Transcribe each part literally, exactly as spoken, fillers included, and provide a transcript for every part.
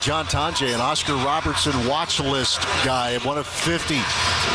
John Tonje, an Oscar Robertson watch list guy, one of fifty.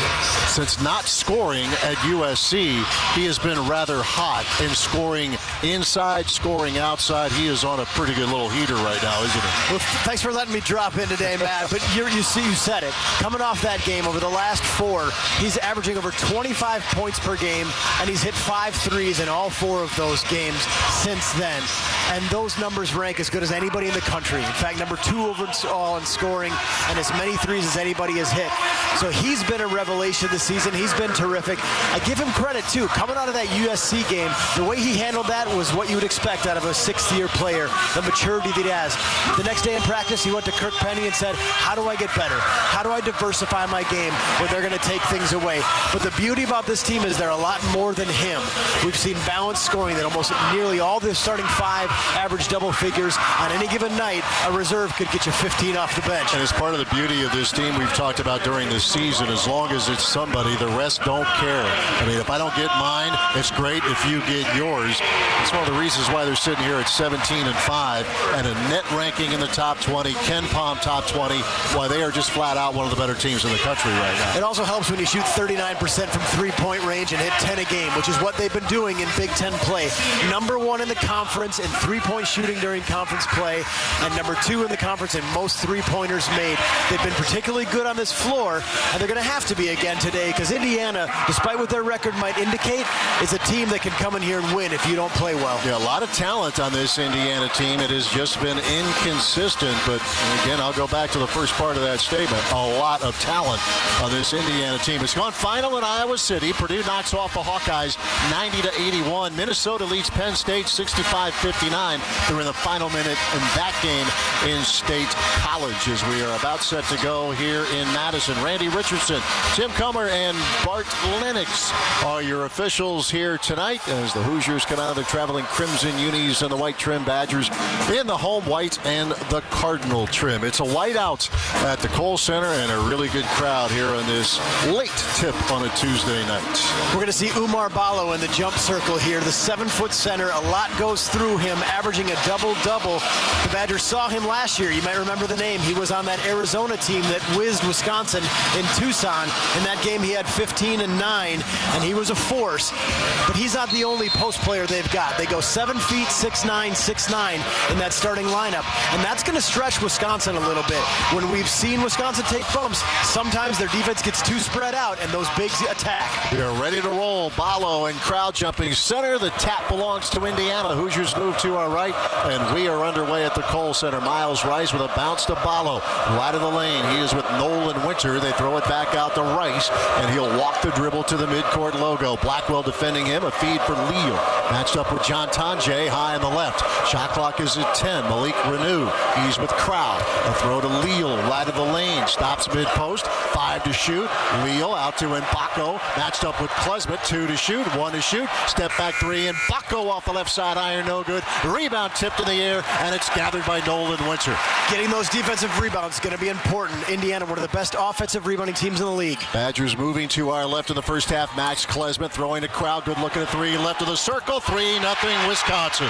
Since not scoring at U S C, he has been rather hot in scoring inside, scoring outside. He is on a pretty good little heater right now, isn't he? Well, thanks for letting me drop in today, Matt. But you're, you see, you said it. Coming off that game, over the last four, he's averaging over twenty-five points per game, and he's hit five threes in all four of those games since then. And those numbers rank as good as anybody in the country. In fact, number two overall in scoring, and as many threes as anybody has hit. So he's been a revelation this season. He's been terrific. I give him credit, too. Coming out of that U S C game, the way he handled that was what you would expect out of a sixth-year player, the maturity that he has. The next day in practice, he went to Kirk Penny and said, how do I get better? How do I diversify my game when they're going to take things away? But the beauty about this team is they're a lot more than him. We've seen balanced scoring that almost nearly all the starting five average double figures. On any given night, a reserve could get you fifteen off the bench. And as part of the beauty of this team we've talked about during this season, as long as it's somebody, the rest don't care. I mean, if I don't get mine, it's great if you get yours. It's one of the reasons why they're sitting here at seventeen and five and a net ranking in the top twenty, Ken Pom top twenty, why they are just flat out one of the better teams in the country right now. It also helps when you shoot thirty-nine percent from three-point range and hit ten a game, which is what they've been doing in Big Ten play. Number one in the conference in three-point shooting during conference play, and number two in the conference in most three-pointers made. They've been particularly good on this floor, and they're going to have to be again today, because Indiana, despite what their record might indicate, is a team that can come in here and win if you don't play well. Yeah, a lot of talent on this Indiana team. It has just been inconsistent, but again, I'll go back to the first part of that statement. A lot of talent on this Indiana team. It's gone final in Iowa City. Purdue knocks off the Hawkeyes ninety to eighty-one. Minnesota leads Penn State sixty-five fifty-nine. They're in the final minute in that game in State College as we are about set to go here in Madison. Randy Richardson, Tim Comer, and Bart Lennox are your officials here tonight as the Hoosiers come out of the traveling crimson unis and the white trim Badgers in the home white and the Cardinal trim. It's a whiteout at the Kohl Center and a really good crowd here on this late tip on a Tuesday night. We're going to see Oumar Ballo in the jump circle here. The seven-foot center, a lot goes through him, averaging a double-double. The Badgers saw him last year. You might remember the name. He was on that Arizona team that whizzed Wisconsin in Tucson. In that game, he had fifteen and nine, and he was a force. But he's not the only post player they've got. They go seven feet, six nine, six nine in that starting lineup, and that's going to stretch Wisconsin a little bit. When we've seen Wisconsin take bumps, sometimes their defense gets too spread out, and those bigs attack. We are ready to roll. Ballo and crowd jumping center. The tap belongs to Indiana. Hoosiers move to our right, and we are underway at the Kohl Center. Miles Rice with a bounce to Ballo. Right of the lane. He is with Nolan Winter. They throw it back out to Rice, and he'll walk the dribble to the midcourt logo. Blackwell defending him. A feed for Leal. Matched up with John Tonje high on the left. Shot clock is at ten. Malik Renew. He's with Crowd. A throw to Leal. Right of the lane. Stops mid-post. Five to shoot. Leal out to Mbako. Matched up with Klesmit. Two to shoot. One to shoot. Step back three. Mbako off the left side. Iron no good. Rebound tipped in the air, and it's gathered by Nolan Winter. Getting those defensive rebounds is going to be important. Indiana, one of the best offensive rebounding teams in the league. Badgers moving to our left in the first half. Max Klesmit throwing to Crowd. Good looking at three. Left of the circle. Three nothing Wisconsin.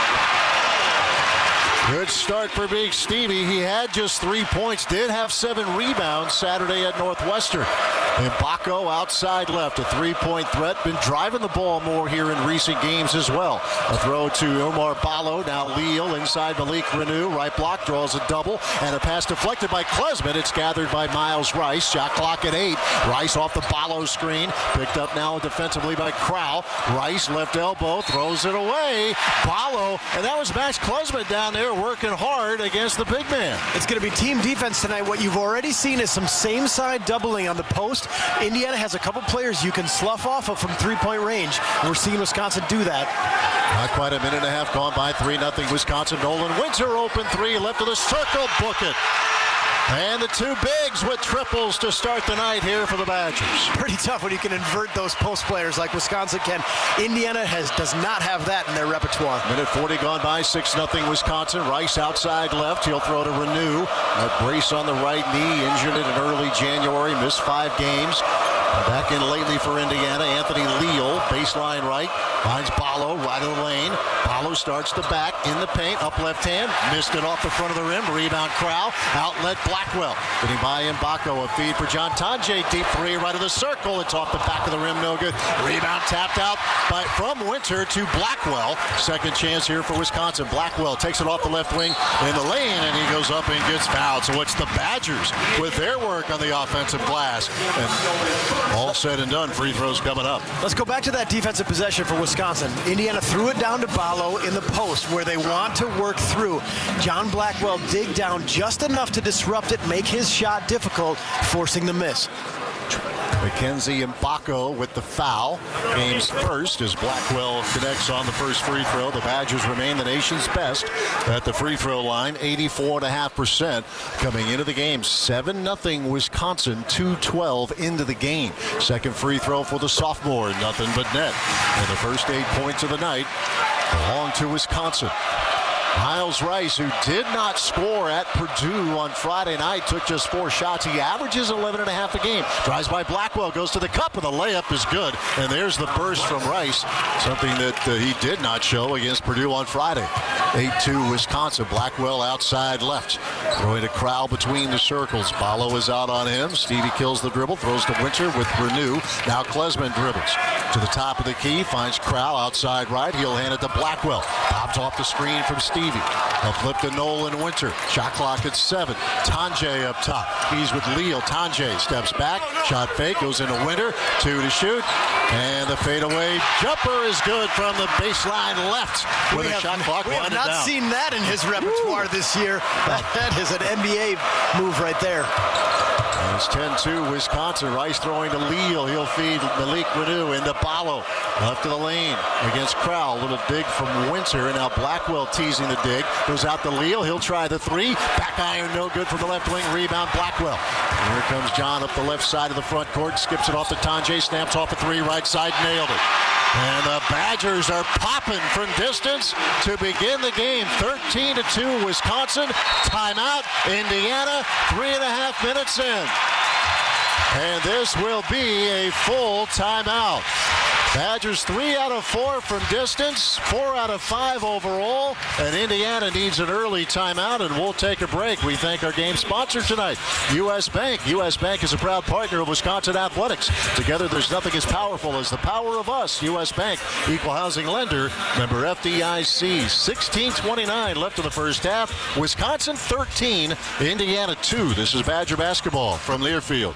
Good start for Big Stevie. He had just three points, did have seven rebounds Saturday at Northwestern. Mbako outside left, a three-point threat. Been driving the ball more here in recent games as well. A throw to Oumar Ballo. Now Leal inside Malik Renew. Right block draws a double. And a pass deflected by Klesmit. It's gathered by Miles Rice. Shot clock at eight. Rice off the Ballo screen. Picked up now defensively by Crowell. Rice left elbow. Throws it away. Ballo. And that was Max Klesmit down there working hard against the big man. It's going to be team defense tonight. What you've already seen is some same-side doubling on the post. Indiana has a couple players you can slough off of from three-point range. We're seeing Wisconsin do that. Not quite a minute and a half gone by. three nothing Wisconsin. Nolan Winter open three. Left of the circle. Book it. And the two bigs with triples to start the night here for the Badgers. Pretty tough when you can invert those post players like Wisconsin can. Indiana has does not have that in their repertoire. Minute forty gone by, six nothing Wisconsin. Rice outside left. He'll throw to Renew. A brace on the right knee, injured it in early January, missed five games. Back in lately for Indiana, Anthony Leal, baseline right, finds Ballo right of the lane. Ballo starts the back in the paint, up left hand, missed it off the front of the rim. Rebound Crowell, outlet Blackwell. Getting by Mbako, a feed for John Tonje, deep three right of the circle. It's off the back of the rim, no good. Rebound tapped out by from Winter to Blackwell. Second chance here for Wisconsin. Blackwell takes it off the left wing in the lane, and he goes up and gets fouled. So it's the Badgers with their work on the offensive glass. And all said and done, free throws coming up. Let's go back to that defensive possession for Wisconsin. Indiana threw it down to Ballo in the post where they want to work through. John Blackwell dig down just enough to disrupt it, make his shot difficult, forcing the miss. Mackenzie Mbako with the foul. Game's first as Blackwell connects on the first free throw. The Badgers remain the nation's best at the free throw line, eighty-four point five percent coming into the game. seven nothing Wisconsin, two twelve into the game. Second free throw for the sophomore, nothing but net. And the first eight points of the night belong to Wisconsin. Miles Rice, who did not score at Purdue on Friday night, took just four shots. He averages eleven and a half a game. Drives by Blackwell, goes to the cup, and the layup is good. And there's the burst from Rice, something that uh, he did not show against Purdue on Friday. eight two Wisconsin. Blackwell outside left. Throwing a Crowell between the circles. Ballo is out on him. Stevie kills the dribble, throws to Winter with Renew. Now Klesman dribbles to the top of the key, finds Crowell outside right. He'll hand it to Blackwell. Bobs off the screen from Stevie. A flip to Nolan Winter. Shot clock at seven. Tonje up top. He's with Leal. Tonje steps back. Shot fake. Goes into Winter. Two to shoot. And the fadeaway jumper is good from the baseline left. With we a have, shot clock we have winded not down. seen that in his repertoire Woo. this year. That, that is an N B A move right there. And it's ten two Wisconsin. Rice throwing to Leal. He'll feed Malik Renew into Ballo. Left of the lane against Crowell. A little dig from Winter. And now Blackwell teasing the dig. Goes out to Leal. He'll try the three. Back iron no good from the left wing. Rebound Blackwell. And here comes John up the left side of the front court. Skips it off to Tonje. Snaps off a three. Right side. Nailed it. And the Badgers are popping from distance to begin the game. thirteen to two Wisconsin. Timeout. Indiana. Three and a half minutes in. And this will be a full timeout. Badgers three out of four from distance, four out of five overall, and Indiana needs an early timeout, and we'll take a break. We thank our game sponsor tonight, U S Bank. U S Bank is a proud partner of Wisconsin Athletics. Together, there's nothing as powerful as the power of us. U S Bank, equal housing lender, member F D I C. sixteen twenty-nine left in the first half. Wisconsin thirteen, Indiana two. This is Badger basketball from Learfield.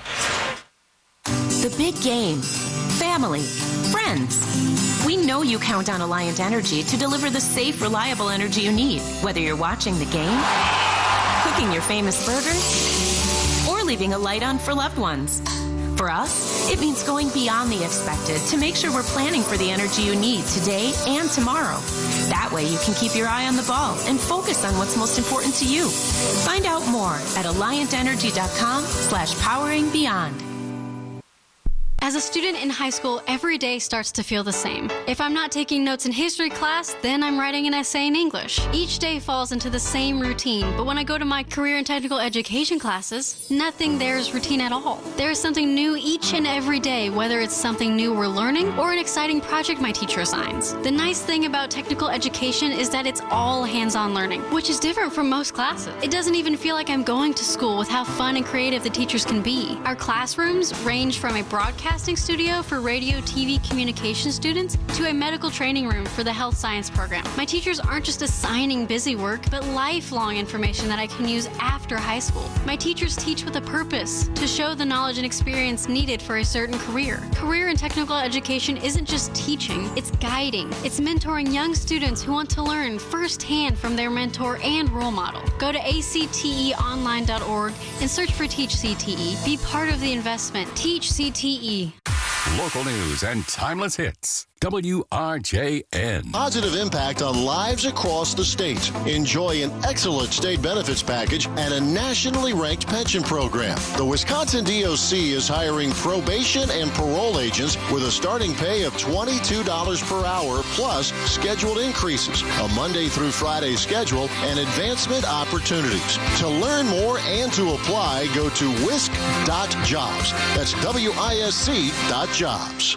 The big game. Family, friends. We know you count on Alliant Energy to deliver the safe, reliable energy you need, whether you're watching the game, cooking your famous burgers, or leaving a light on for loved ones. For us, it means going beyond the expected to make sure we're planning for the energy you need today and tomorrow. That way you can keep your eye on the ball and focus on what's most important to you. Find out more at alliant energy dot com slash powering beyond. As a student in high school, every day starts to feel the same. If I'm not taking notes in history class, then I'm writing an essay in English. Each day falls into the same routine, but when I go to my career and technical education classes, nothing there is routine at all. There is something new each and every day, whether it's something new we're learning or an exciting project my teacher assigns. The nice thing about technical education is that it's all hands-on learning, which is different from most classes. It doesn't even feel like I'm going to school with how fun and creative the teachers can be. Our classrooms range from a broadcast studio for radio, T V communication students to a medical training room for the health science program. My teachers aren't just assigning busy work, but lifelong information that I can use after high school. My teachers teach with a purpose, to show the knowledge and experience needed for a certain career. Career and technical education isn't just teaching, it's guiding. It's mentoring young students who want to learn firsthand from their mentor and role model. Go to A C T E online dot org and search for Teach C T E. Be part of the investment. Teach C T E. Local news and timeless hits. W R J N. Positive impact on lives across the state. Enjoy an excellent state benefits package and a nationally ranked pension program. The Wisconsin D O C is hiring probation and parole agents with a starting pay of twenty-two dollars per hour plus scheduled increases, a Monday through Friday schedule, and advancement opportunities. To learn more and to apply, go to wisc dot jobs. That's W I S C dot jobs.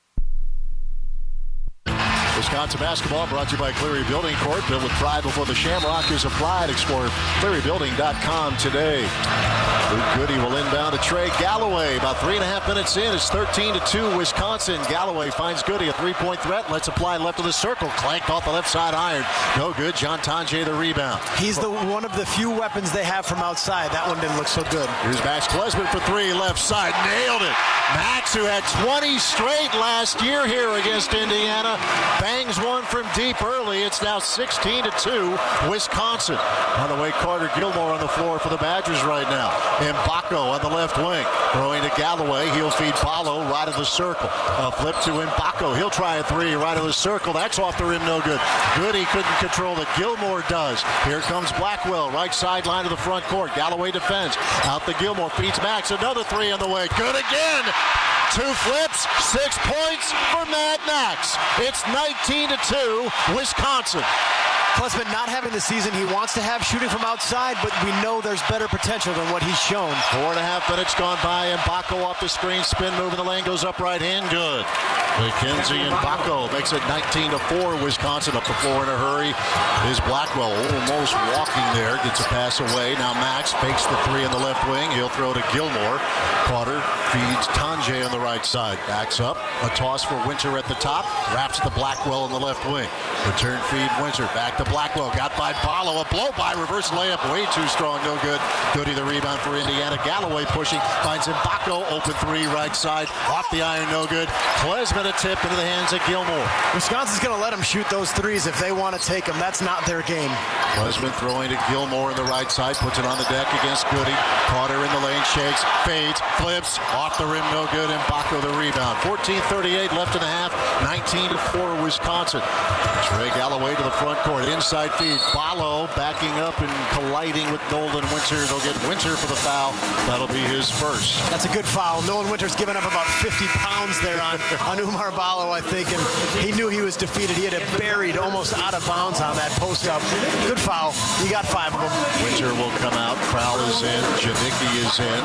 Wisconsin basketball brought to you by Cleary Building Corp. Built with pride before the Shamrock is applied. Explore cleary building dot com today. Luke Goody will inbound to Trey Galloway. About three and a half minutes in. It's thirteen to two Wisconsin. Galloway finds Goody, a three-point threat. Let's apply left of the circle. Clanked off the left side iron. No good. John Tonje the rebound. He's the one of the few weapons they have from outside. That one didn't look so good. Here's Max Klesman for three. Left side. Nailed it. Max, who had twenty straight last year here against Indiana, bangs one from deep early. It's now sixteen to two Wisconsin. On the way, Carter Gilmore on the floor for the Badgers right now. Mbako on the left wing. Throwing to Galloway. He'll feed Paulo right of the circle. A flip to Mbako. He'll try a three right of the circle. That's off the rim. No good. Goody couldn't control it. Gilmore does. Here comes Blackwell. Right sideline of the front court. Galloway defends. Out to Gilmore. Feeds Max. Another three on the way. Good again. Two flips, six points for Mad Max. It's nineteen to two, Wisconsin. Klesman not having the season he wants to have shooting from outside, but we know there's better potential than what he's shown. Four and a half minutes gone by. Mbako off the screen, spin move, and the lane goes up right hand. Good. McKenzie Mbako makes it nineteen to four. Wisconsin up the floor in a hurry. Is Blackwell almost walking there. Gets a pass away. Now Max fakes the three in the left wing. He'll throw to Gilmore. Carter feeds Tonje on the right side. Backs up. A toss for Winter at the top. Wraps to Blackwell in the left wing. Return feed Winter. Back to Blackwell. Got by Paulo. A blow by. Reverse layup. Way too strong. No good. Goody the rebound for Indiana. Galloway pushing. Finds Mbako. Open three right side. Off the iron. No good. Klesman a tip into the hands of Gilmore. Wisconsin's going to let them shoot those threes if they want to take them. That's not their game. Klesman throwing to Gilmore on the right side. Puts it on the deck against Goody. Carter in the lane. Shakes. Fades. Flips. Off the rim. No good. Mbako the rebound. fourteen thirty-eight left in the half. nineteen to four Wisconsin. Trey Galloway to the front court. Inside feed. Paulo backing up and colliding with Nolan Winter. They'll get Winter for the foul. That'll be his first. That's a good foul. Nolan Winter's given up about fifty pounds there on, on Oumar Ballo, I think, and he knew he was defeated. He had it buried almost out of bounds on that post-up. Good foul. You got five of them. Winter will come out. Crowell is in. Janicki is in.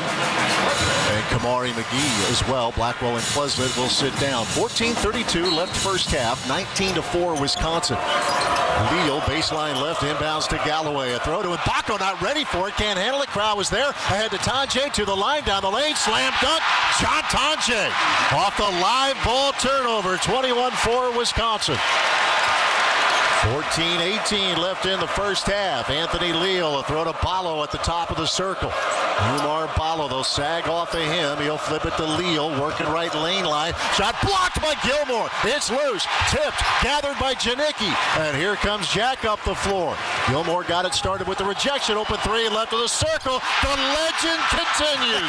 And Kamari McGee as well. Blackwell and Klesman will sit down. fourteen thirty-two left first half. nineteen to four Wisconsin. Leal, baseline left, inbounds to Galloway. A throw to Mbako, not ready for it, can't handle it. Crowd was there. Ahead to Tonje, to the line, down the lane, slam dunk. John Tonje off the live ball turnover. twenty-one four Wisconsin. fourteen eighteen left in the first half. Anthony Leal, a throw to Paulo at the top of the circle. Oumar Paulo, they'll sag off of him. He'll flip it to Leal, working right lane line. Shot blocked by Gilmore. It's loose. Tipped. Gathered by Janicki. And here comes Jack up the floor. Gilmore got it started with the rejection. Open three left of the circle. The legend continues.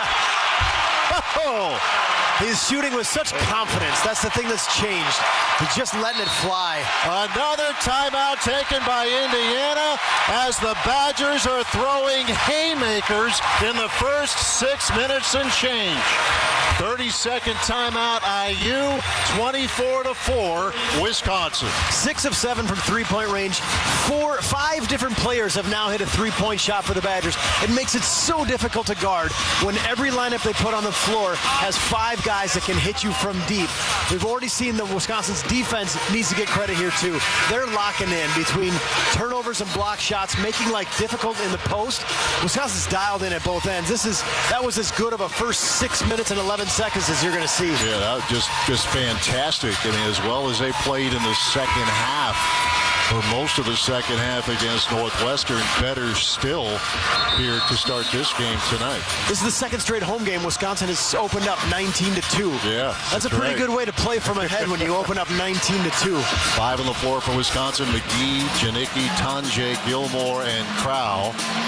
Oh. He's shooting with such confidence. That's the thing that's changed. He's just letting it fly. Another timeout taken by Indiana as the Badgers are throwing haymakers in the first six minutes and change. thirty-second timeout, I U, twenty-four to four, Wisconsin. Six of seven from three-point range. Four, five different players have now hit a three-point shot for the Badgers. It makes it so difficult to guard when every lineup they put on the floor has five guys that can hit you from deep. We've already seen the Wisconsin's defense needs to get credit here too. They're locking in between turnovers and block shots, making life difficult in the post. Wisconsin's dialed in at both ends. This is that was as good of a first six minutes and eleven seconds as you're going to see. Yeah, that was just just fantastic. I mean, as well as they played in the second half. For most of the second half against Northwestern, better still here to start this game tonight. This is the second straight home game. Wisconsin has opened up nineteen to two. Yeah, that's, that's a pretty right. good way to play from ahead when you open up nineteen to two. Five on the floor for Wisconsin: McGee, Janicki, Tonje, Gilmore, and Crowell.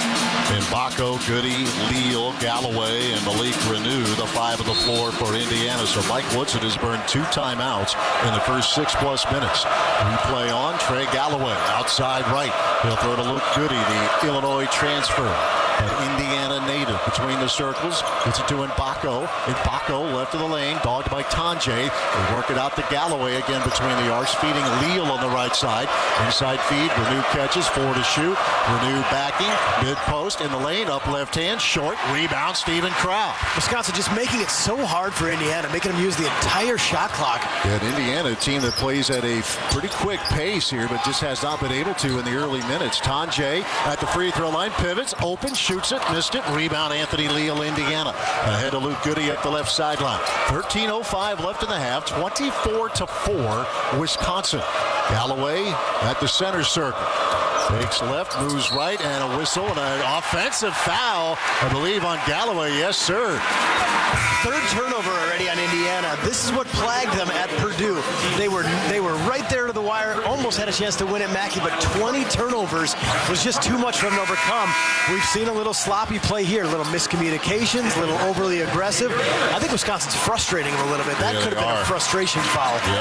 Mbako, Goody, Leal, Galloway, and Malik Renew, the five on the floor for Indiana. So Mike Woodson has burned two timeouts in the first six-plus minutes. Replay on, Trey Galloway, outside right. He'll throw to Luke Goody, the Illinois transfer. An Indiana native between the circles. Gets it to Mbako. Mbako left of the lane, dogged by Tonje. They work it out to Galloway again between the arcs, feeding Leal on the right side. Inside feed, Renew catches, four to shoot. Renew backing, mid-post, in the lane, up left hand, short, rebound, Stephen Crow. Wisconsin just making it so hard for Indiana, making them use the entire shot clock. Yeah, an Indiana team that plays at a pretty quick pace here, but just has not been able to in the early minutes. Tonje at the free throw line, pivots, open, shoots it, missed it. Rebound, Anthony Leal, Indiana. Ahead of Luke Goody at the left sideline. thirteen oh five left in the half, twenty-four to four, Wisconsin. Galloway at the center circle. Takes left, moves right, and a whistle and an offensive foul, I believe, on Galloway. Yes, sir. Third turnover already on Indiana. This is what plagued them at Purdue. They were they were right there to the wire, almost had a chance to win at Mackey, but twenty turnovers was just too much for them to overcome. We've seen a little sloppy play here, a little miscommunications, a little overly aggressive. I think Wisconsin's frustrating them a little bit. That yeah, could have been are. a frustration foul. Yep.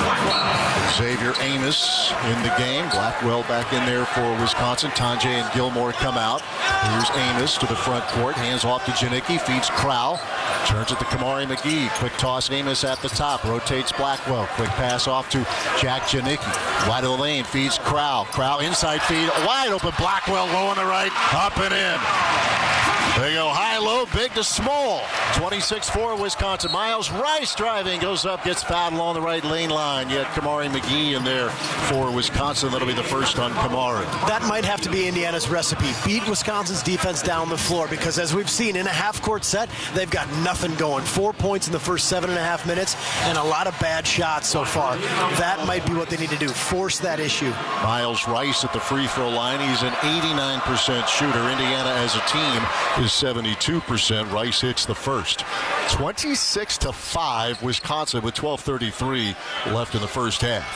Xavier Amos in the game. Blackwell back in there for Wisconsin. Tonje and Gilmore come out. Here's Amos to the front court. Hands off to Janicki. Feeds Crowell. Turns it to Kamari McGee. Quick toss. Amos at the top. Rotates Blackwell. Quick pass off to Jack Janicki. Wide of the lane. Feeds Crowell. Crowell inside feed. Wide open. Blackwell low on the right. Up and in. They go high, low, big to small. twenty-six four Wisconsin. Miles Rice driving, goes up, gets fouled along the right lane line. Yet Kamari McGee in there for Wisconsin. That'll be the first on Kamari. That might have to be Indiana's recipe. Beat Wisconsin's defense down the floor, because as we've seen in a half-court set, they've got nothing going. Four points in the first seven and a half minutes and a lot of bad shots so far. That might be what they need to do, force that issue. Miles Rice at the free throw line. He's an eighty-nine percent shooter. Indiana as a team is seventy-two percent. Rice hits the first. twenty-six to five Wisconsin with twelve thirty-three left in the first half.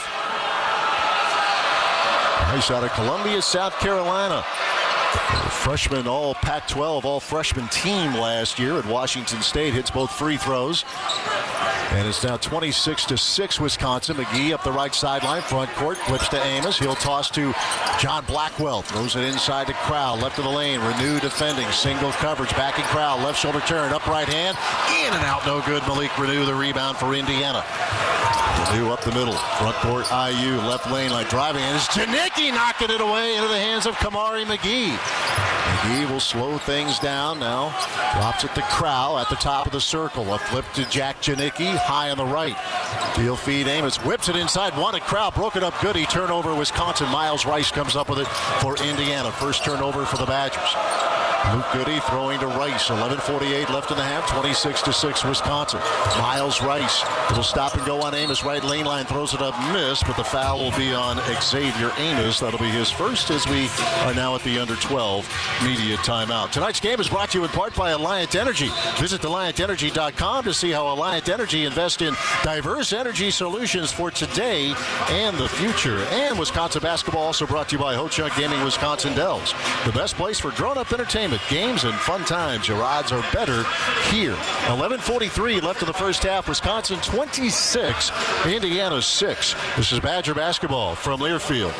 Rice out of Columbia, South Carolina. Freshman all Pac twelve, all freshman team last year at Washington State. Hits both free throws. And it's now twenty-six to six Wisconsin. McGee up the right sideline, front court, flips to Amos. He'll toss to John Blackwell. Throws it inside to Crowell, left of the lane. Renew defending, single coverage, backing Crowell, left shoulder turn, up right hand, in and out, no good. Malik Renew, the rebound for Indiana. Renew up the middle, front court I U, left lane like driving, and it's Janicki knocking it away into the hands of Kamari McGee. McGee will slow things down now. Drops it to Crowell at the top of the circle. A flip to Jack Janicki, high on the right. Deal feed Amos, whips it inside, wanted Crowell, broke it up good. He turnover Wisconsin. Miles Rice comes up with it for Indiana. First turnover for the Badgers. Luke Goody throwing to Rice. eleven forty-eight left in the half. twenty-six to six Wisconsin. Miles Rice. Little stop and go on Amos. Right lane line. Throws it up. Missed. But the foul will be on Xavier Amos. That'll be his first as we are now at the under twelve media timeout. Tonight's game is brought to you in part by Alliant Energy. Visit alliant energy dot com to see how Alliant Energy invests in diverse energy solutions for today and the future. And Wisconsin basketball also brought to you by Ho-Chunk Gaming Wisconsin Dells. The best place for grown-up entertainment, games, and fun times. Your odds are better here. eleven forty-three left in the first half. Wisconsin twenty-six, Indiana six. This is Badger basketball from Learfield.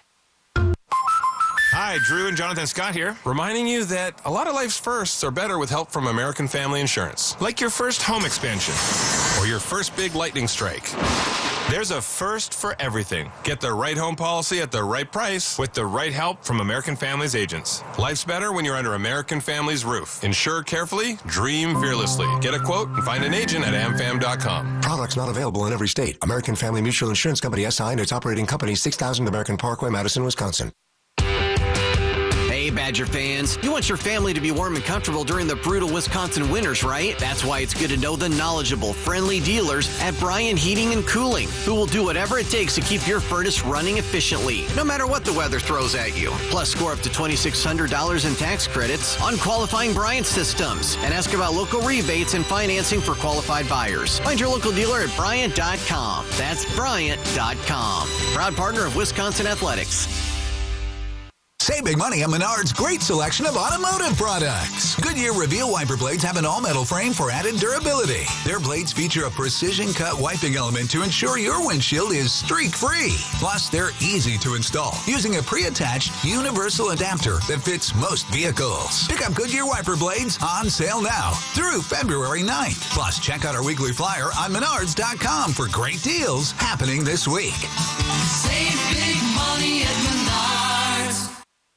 Hi, Drew and Jonathan Scott here, reminding you that a lot of life's firsts are better with help from American Family Insurance. Like your first home expansion or your first big lightning strike. There's a first for everything. Get the right home policy at the right price with the right help from American Family's agents. Life's better when you're under American Family's roof. Insure carefully, dream fearlessly. Get a quote and find an agent at am fam dot com. Products not available in every state. American Family Mutual Insurance Company S I and its operating company, six thousand American Parkway, Madison, Wisconsin. Hey, Badger fans, you want your family to be warm and comfortable during the brutal Wisconsin winters, right? That's why it's good to know the knowledgeable, friendly dealers at Bryant Heating and Cooling, who will do whatever it takes to keep your furnace running efficiently, no matter what the weather throws at you. Plus, score up to twenty-six hundred dollars in tax credits on qualifying Bryant systems, and ask about local rebates and financing for qualified buyers. Find your local dealer at Bryant dot com. That's Bryant dot com. Proud partner of Wisconsin Athletics. Save big money on Menards' great selection of automotive products. Goodyear Reveal wiper blades have an all-metal frame for added durability. Their blades feature a precision-cut wiping element to ensure your windshield is streak-free. Plus, they're easy to install using a pre-attached universal adapter that fits most vehicles. Pick up Goodyear wiper blades on sale now through February ninth. Plus, check out our weekly flyer on Menards dot com for great deals happening this week. Save big money at Menards.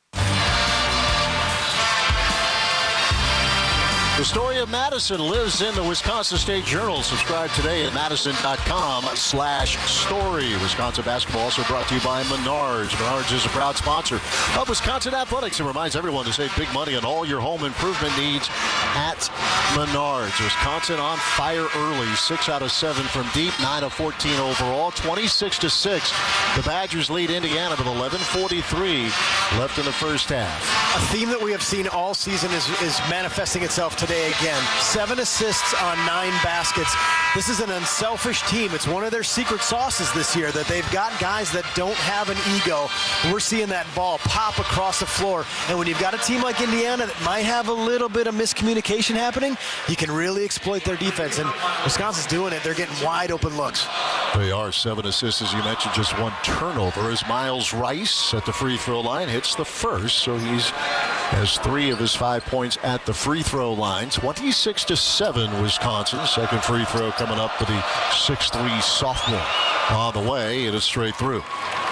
The story of Madison lives in the Wisconsin State Journal. Subscribe today at Madison dot com slash story. Wisconsin basketball also brought to you by Menards. Menards is a proud sponsor of Wisconsin Athletics and reminds everyone to save big money on all your home improvement needs at Menards. Wisconsin on fire early. Six out of seven from deep, nine of fourteen overall, twenty-six to six. The Badgers lead Indiana with eleven forty-three left in the first half. A theme that we have seen all season is, is manifesting itself today again. Seven assists on nine baskets. This is an unselfish team. It's one of their secret sauces this year, that they've got guys that don't have an ego. We're seeing that ball pop across the floor. And when you've got a team like Indiana that might have a little bit of miscommunication happening, you can really exploit their defense. And Wisconsin's doing it. They're getting wide open looks. They are. Seven assists, as you mentioned, just one turnover as Miles Rice at the free throw line hits the first. So he's has three of his five points at the free throw line. twenty-six to seven, Wisconsin. Second free throw coming up for the six three sophomore. On the way, it is straight through.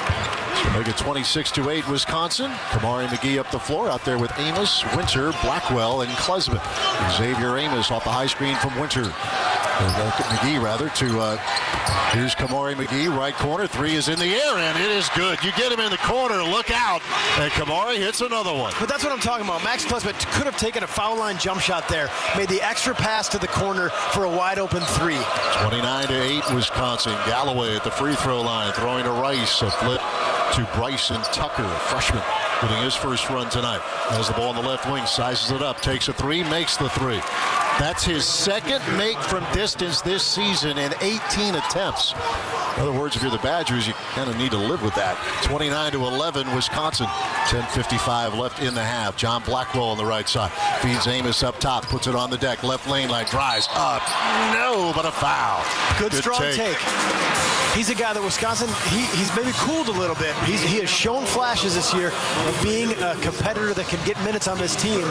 So make it twenty-six to eight, Wisconsin. Kamari McGee up the floor out there with Amos, Winter, Blackwell, and Klesman. Xavier Amos off the high screen from Winter. Uh, McGee, rather, to uh, here's Kamari McGee, right corner. Three is in the air, and it is good. You get him in the corner, look out, and Kamari hits another one. But that's what I'm talking about. Max Klesman could have taken a foul line jump shot there, made the extra pass to the corner for a wide open three. twenty-nine to eight, Wisconsin. Galloway at the free throw line, throwing to Rice, a flip to Bryson Tucker, a freshman, getting his first run tonight. Has the ball on the left wing, sizes it up, takes a three, makes the three. That's his second make from distance this season in eighteen attempts. In other words, if you're the Badgers, you kind of need to live with that. twenty-nine to eleven, Wisconsin. ten fifty-five left in the half. John Blackwell on the right side. Feeds Amos up top, puts it on the deck. Left lane line, drives up. No, but a foul. Good, Good strong take. take. He's a guy that Wisconsin, he, he's maybe cooled a little bit. He's, he has shown flashes this year of being a competitor that can get minutes on this team.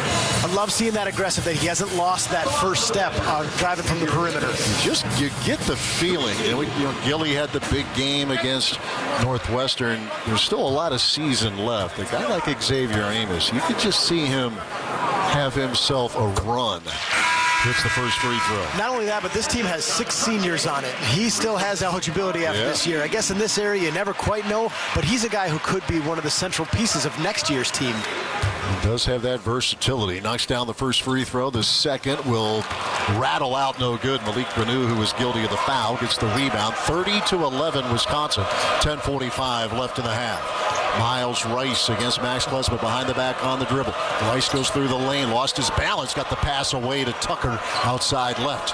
I love seeing that aggressive, that he hasn't lost that first step on driving from the perimeter. You just you get the feeling. You know, you know, Gilly had the big game against Northwestern. There's still a lot of season left. A guy like Xavier Amos, you could just see him have himself a run. Hits the first free throw. Not only that, but this team has six seniors on it. He still has eligibility after yeah. this year. I guess in this area you never quite know, but he's a guy who could be one of the central pieces of next year's team. He does have that versatility. Knocks down the first free throw. The second will rattle out no good. Malik Renew, who was guilty of the foul, gets the rebound. thirty to eleven, Wisconsin. ten forty-five left in the half. Miles Rice against Max Klesman behind the back on the dribble. Rice goes through the lane, lost his balance, got the pass away to Tucker outside left.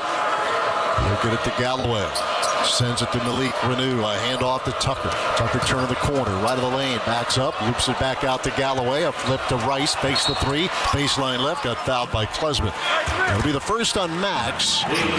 He'll get it to Galloway. Sends it to Malik Renew. A handoff to Tucker. Tucker turn the corner, right of the lane. Backs up, loops it back out to Galloway. A flip to Rice, fakes the three. Baseline left, got fouled by Klesman. It'll be the first on Max.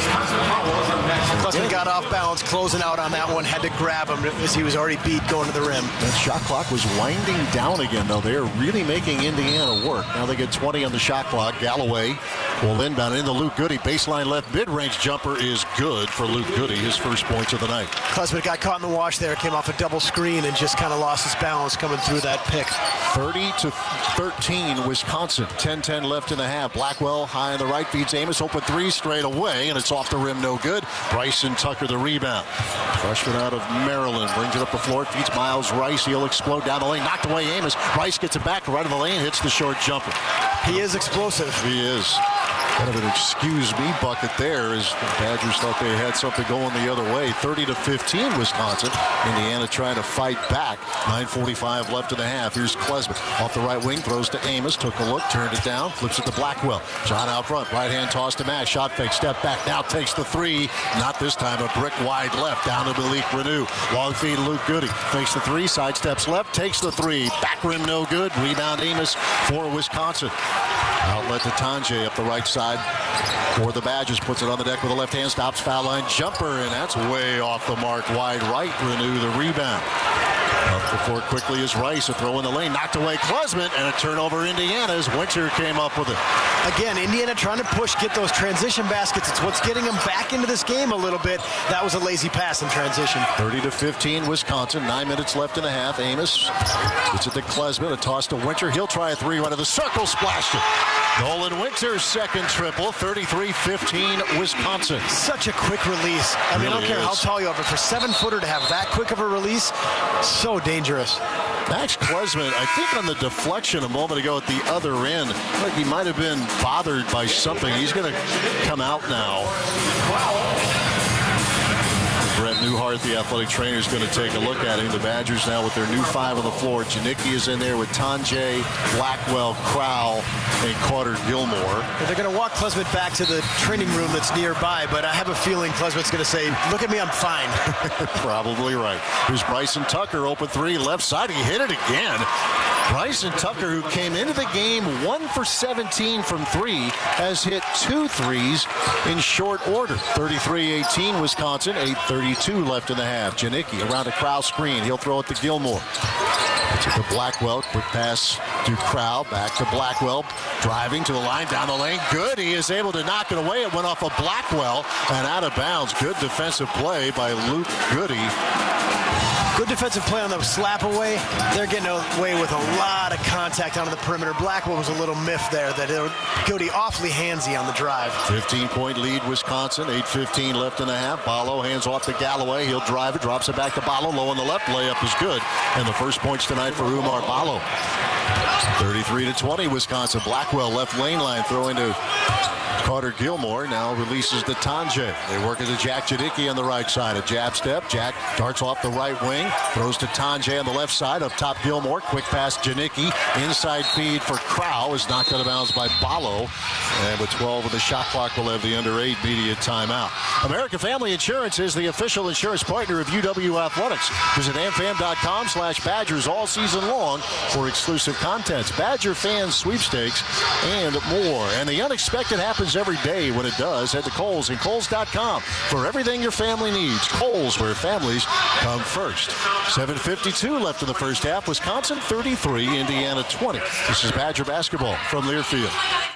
Klesman got off balance, closing out on that one. Had to grab him as he was already beat going to the rim. That shot clock was winding down again, though. They're really making Indiana work. Now they get twenty on the shot clock. Galloway will inbound into Luke Goody. Baseline left mid-range jumper is good for Luke Goody. His first points of the night. Klesman got caught in the wash there, came off a double screen and just kind of lost his balance coming through that pick. thirty to thirteen, Wisconsin. ten ten left in the half. Blackwell high on the right, feeds Amos, open three straight away, and it's off the rim, no good. Bryson Tucker the rebound. Freshman out of Maryland brings it up the floor, feeds Miles Rice. He'll explode down the lane, knocked away Amos. Rice gets it back right of the lane, hits the short jumper. He is explosive. He is. Kind of an excuse me bucket there as the Badgers thought they had something going the other way. thirty to fifteen, Wisconsin. Indiana trying to fight back. nine forty-five left in the half. Here's Klesmit off the right wing, throws to Amos, took a look, turned it down, flips it to Blackwell. John out front, right hand toss to Mash, shot fake, step back, now takes the three. Not this time, a brick wide left, down to Malik Renew. Long feed, Luke Goody, fakes the three, side steps left, takes the three, back rim no good, rebound Amos for Wisconsin. Outlet to Tanjay up the right side for the Badgers, puts it on the deck with a left hand, stops, foul line jumper, and that's way off the mark, wide right. Renew the rebound. Up the court quickly is Rice, a throw in the lane, knocked away Klesmit, and a turnover Indiana as Winter came up with it. Again, Indiana trying to push, get those transition baskets. It's what's getting them back into this game a little bit. That was a lazy pass in transition. thirty to fifteen, Wisconsin. Nine minutes left in the half. Amos gets it to Klesmit, a toss to Winter. He'll try a three, right of the circle, splashed it. Nolan Winter's second triple, thirty-three fifteen, Wisconsin. Such a quick release. I mean, really I don't care is. how tall you are, but for seven-footer to have that quick of a release, so dangerous. Max Klesmit, I think on the deflection a moment ago at the other end, like he might have been bothered by something. He's going to come out now. Brett Newhart, the athletic trainer, is going to take a look at him. The Badgers now with their new five on the floor. Janicki is in there with Tanjay, Blackwell, Crowell, and Carter Gilmore. They're going to walk Klesmit back to the training room that's nearby, but I have a feeling Klesmit's going to say, look at me, I'm fine. Probably right. Here's Bryson Tucker, open three, left side. He hit it again. Bryson Tucker, who came into the game one for seventeen from three, has hit two threes in short order. thirty-three eighteen, Wisconsin, eight thirty-two left in the half. Janicki around a Crowell screen. He'll throw it to Gilmore. To the Blackwell, quick pass to Crowell, back to Blackwell, driving to the line, down the lane. Good, he is able to knock it away. It went off of Blackwell and out of bounds. Good defensive play by Luke Goody. Good defensive play on the slap away. They're getting away with a lot of contact onto the perimeter. Blackwell was a little miff there. That Goody awfully handsy on the drive. fifteen-point lead, Wisconsin. eight fifteen left in the half. Ballo hands off to Galloway. He'll drive it, drops it back to Ballo. Low on the left, layup is good. And the first points tonight for Umar Ballo. thirty-three to twenty, Wisconsin. Blackwell left lane line, throwing to Carter Gilmore. Now releases to Tanjay. They work it to Jack Janicki on the right side. A jab step. Jack darts off the right wing. Throws to Tanjay on the left side. Up top Gilmore. Quick pass Janicki. Inside feed for Crowell is knocked out of bounds by Ballo. And with twelve of the shot clock, we'll have the under eight media timeout. American Family Insurance is the official insurance partner of U W Athletics. Visit amfam.com slash Badgers all season long for exclusive contents, Badger fans sweepstakes, and more. And the unexpected happens every day. When it does, head to Kohl's and Kohl's dot com for everything your family needs. Kohl's, where families come first. seven fifty-two left in the first half. Wisconsin thirty-three, Indiana twenty. This is Badger basketball from Learfield.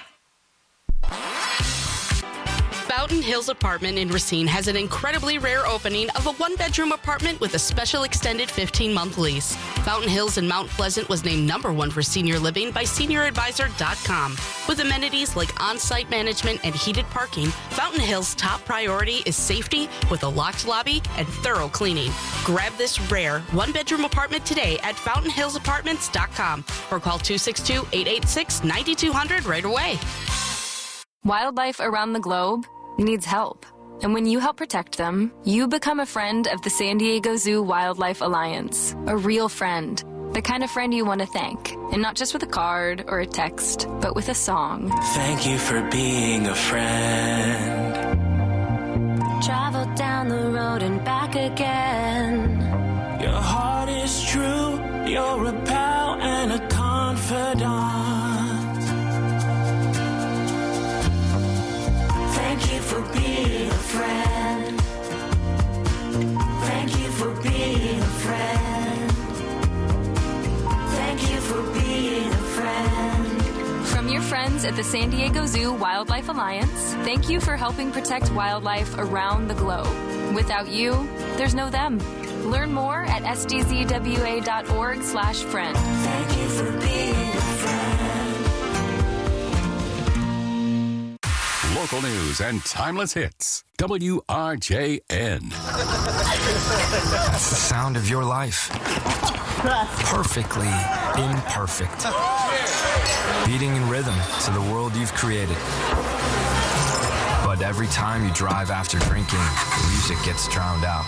Fountain Hills Apartment in Racine has an incredibly rare opening of a one-bedroom apartment with a special extended fifteen-month lease. Fountain Hills in Mount Pleasant was named number one for senior living by senior advisor dot com. With amenities like on-site management and heated parking, Fountain Hills' top priority is safety with a locked lobby and thorough cleaning. Grab this rare one-bedroom apartment today at fountain hills apartments dot com or call two six two, eight eight six, nine two zero zero right away. Wildlife around the globe needs help. And when you help protect them, you become a friend of the San Diego Zoo Wildlife Alliance. A real friend. The kind of friend you want to thank. And not just with a card or a text, but with a song. Thank you for being a friend. Travel down the road and back again. Your heart is true. You're a pal and a confidant. Thank you for being a friend. Thank you for being a friend. Thank you for being a friend. From your friends at the San Diego Zoo Wildlife Alliance, thank you for helping protect wildlife around the globe. Without you, there's no them. Learn more at s d z w a dot org slash friend. Thank you for being a friend. Local news and timeless hits. W R J N. That's the sound of your life. Perfectly imperfect. Beating in rhythm to the world you've created. But every time you drive after drinking, the music gets drowned out.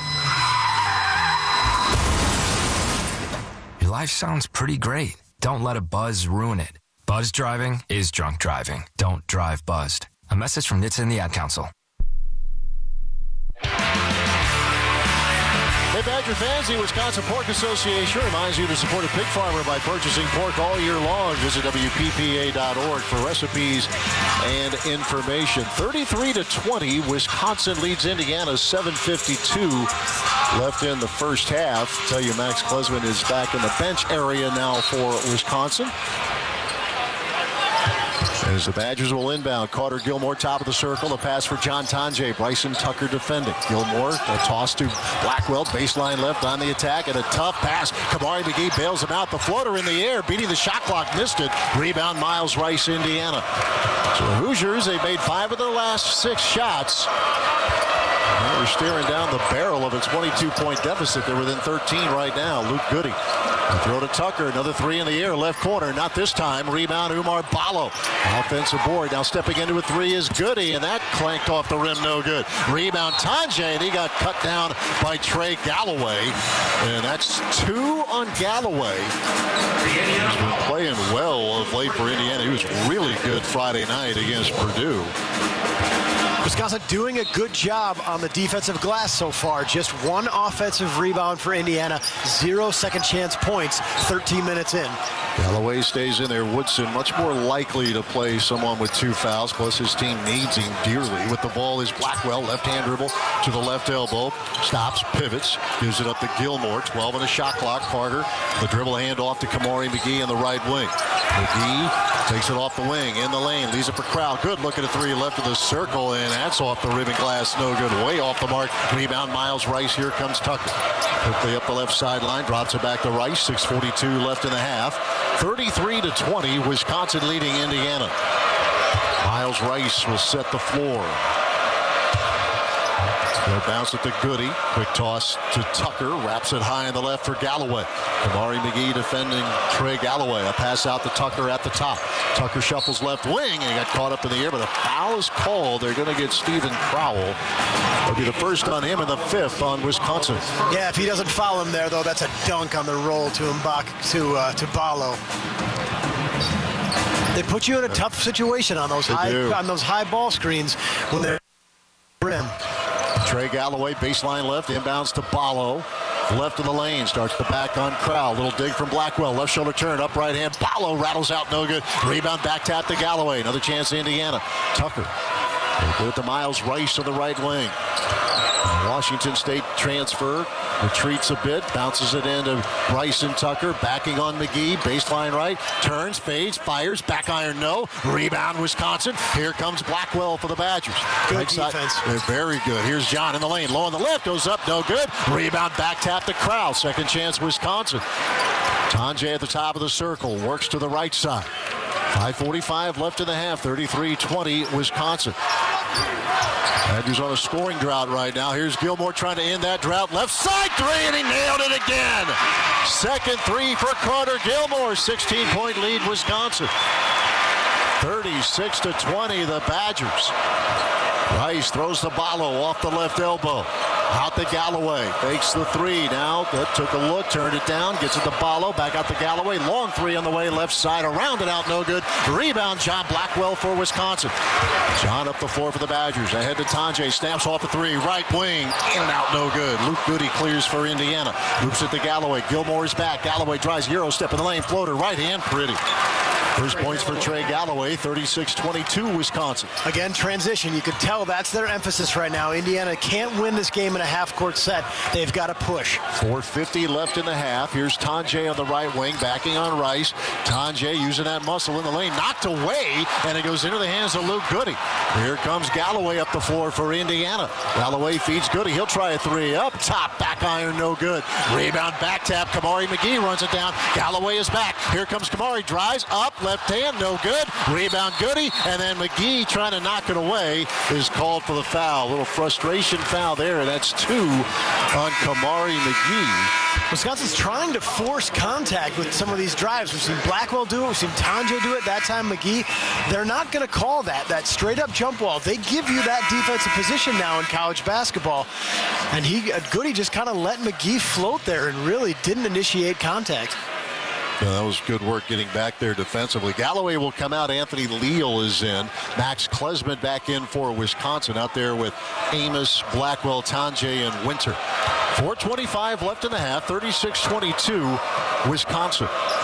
Your life sounds pretty great. Don't let a buzz ruin it. Buzz driving is drunk driving. Don't drive buzzed. A message from N H T S A and the Ad Council. Hey, Badger fans, the Wisconsin Pork Association reminds you to support a pig farmer by purchasing pork all year long. Visit W P P A dot org for recipes and information. thirty-three to twenty, Wisconsin leads Indiana, seven fifty-two left in the first half. Tell you, Max Klesman is back in the bench area now for Wisconsin. As the Badgers will inbound, Carter Gilmore, top of the circle. The pass for John Tonje. Bryson Tucker defending. Gilmore, a toss to Blackwell. Baseline left on the attack. And a tough pass. Kamari McGee bails him out. The floater in the air, beating the shot clock. Missed it. Rebound, Miles Rice, Indiana. So the Hoosiers, they made five of their last six shots. Well, they're staring down the barrel of a twenty-two point deficit. They're within thirteen right now. Luke Goody. Throw to Tucker, another three in the air, left corner, not this time. Rebound, Umar Ballo. Offensive board, now stepping into a three is Goody, and that clanked off the rim, no good. Rebound, Tonje, and he got cut down by Trey Galloway. And that's two on Galloway. He's been playing well of late for Indiana. He was really good Friday night against Purdue. Wisconsin doing a good job on the defensive glass so far. Just one offensive rebound for Indiana. Zero second chance points, thirteen minutes in. Galloway stays in there. Woodson much more likely to play someone with two fouls, plus his team needs him dearly. With the ball is Blackwell, left-hand dribble to the left elbow. Stops, pivots, gives it up to Gilmore. twelve on the shot clock. Carter, the dribble handoff to Kamari McGee on the right wing. McGee takes it off the wing, in the lane, leaves it for Crowell. Good look at a three left of the circle, and that's off the ribbon glass. No good, way off the mark. Rebound, Miles Rice. Here comes Tucker. Quickly up the left sideline, drops it back to Rice. six forty-two left in the half. thirty-three to twenty, Wisconsin leading Indiana. Miles Rice will set the floor. They'll bounce it to Goody. Quick toss to Tucker. Wraps it high on the left for Galloway. Kamari McGee defending Trey Galloway. A pass out to Tucker at the top. Tucker shuffles left wing and he got caught up in the air, but a foul is called. They're going to get Stephen Crowell. It'll be the first on him and the fifth on Wisconsin. Yeah, if he doesn't foul him there, though, that's a dunk on the roll to Mbak, to uh, to Ballo. They put you in a tough situation on those They high do. on those high ball screens when they're rim. Trey Galloway, baseline left, inbounds to Ballo. Left of the lane, starts the back on Crowell. Little dig from Blackwell, left shoulder turn, up right hand. Ballo rattles out, no good. Rebound, back tap to Galloway. Another chance to Indiana. Tucker. They do it to Miles Rice on the right wing. Washington State transfer, retreats a bit, bounces it into Rice and Tucker, backing on McGee, baseline right, turns, fades, fires, back iron no, rebound Wisconsin. Here comes Blackwell for the Badgers. Good right defense. Side, they're very good. Here's John in the lane, low on the left, goes up, no good. Rebound, back tap to Crowell, second chance Wisconsin. Tonje at the top of the circle, works to the right side. five forty-five left in the half, thirty-three twenty Wisconsin. Badgers on a scoring drought right now. Here's Gilmore trying to end that drought. Left side three, and he nailed it again. Second three for Carter Gilmore. sixteen point lead, Wisconsin. thirty-six to twenty, the Badgers. Rice throws the Ballo off the left elbow. Out to Galloway. Fakes the three. Now that took a look, turned it down, gets it to Ballo. Back out to Galloway. Long three on the way, left side. Around it out, no good. Rebound, John Blackwell for Wisconsin. John up the floor for the Badgers. Ahead to Tonje. Snaps off the three. Right wing. In and out, no good. Luke Goody clears for Indiana. Loops it to Galloway. Gilmore is back. Galloway drives Euro step in the lane. Floater. Right hand. Pretty. First points for Trey Galloway, thirty-six twenty-two, Wisconsin. Again, transition. You can tell that's their emphasis right now. Indiana can't win this game in a half-court set. They've got to push. four fifty left in the half. Here's Tonje on the right wing, backing on Rice. Tonje using that muscle in the lane. Knocked away, and it goes into the hands of Luke Goody. Here comes Galloway up the floor for Indiana. Galloway feeds Goody. He'll try a three. Up top, back iron, no good. Rebound, back tap. Kamari McGee runs it down. Galloway is back. Here comes Kamari. Drives up. left hand, no good. Rebound Goody, and then McGee trying to knock it away is called for the foul. A little frustration foul there, and that's two on Kamari McGee. Wisconsin's trying to force contact with some of these drives. We've seen Blackwell do it. We've seen Tonje do it. That time McGee. They're not going to call that, that straight-up jump ball. They give you that defensive position now in college basketball. And he, Goody just kind of let McGee float there and really didn't initiate contact. Yeah, that was good work getting back there defensively. Galloway will come out. Anthony Leal is in. Max Klesmit back in for Wisconsin out there with Amos, Blackwell, Tonje, and Winter. four twenty-five left in the half. thirty-six twenty-two Wisconsin.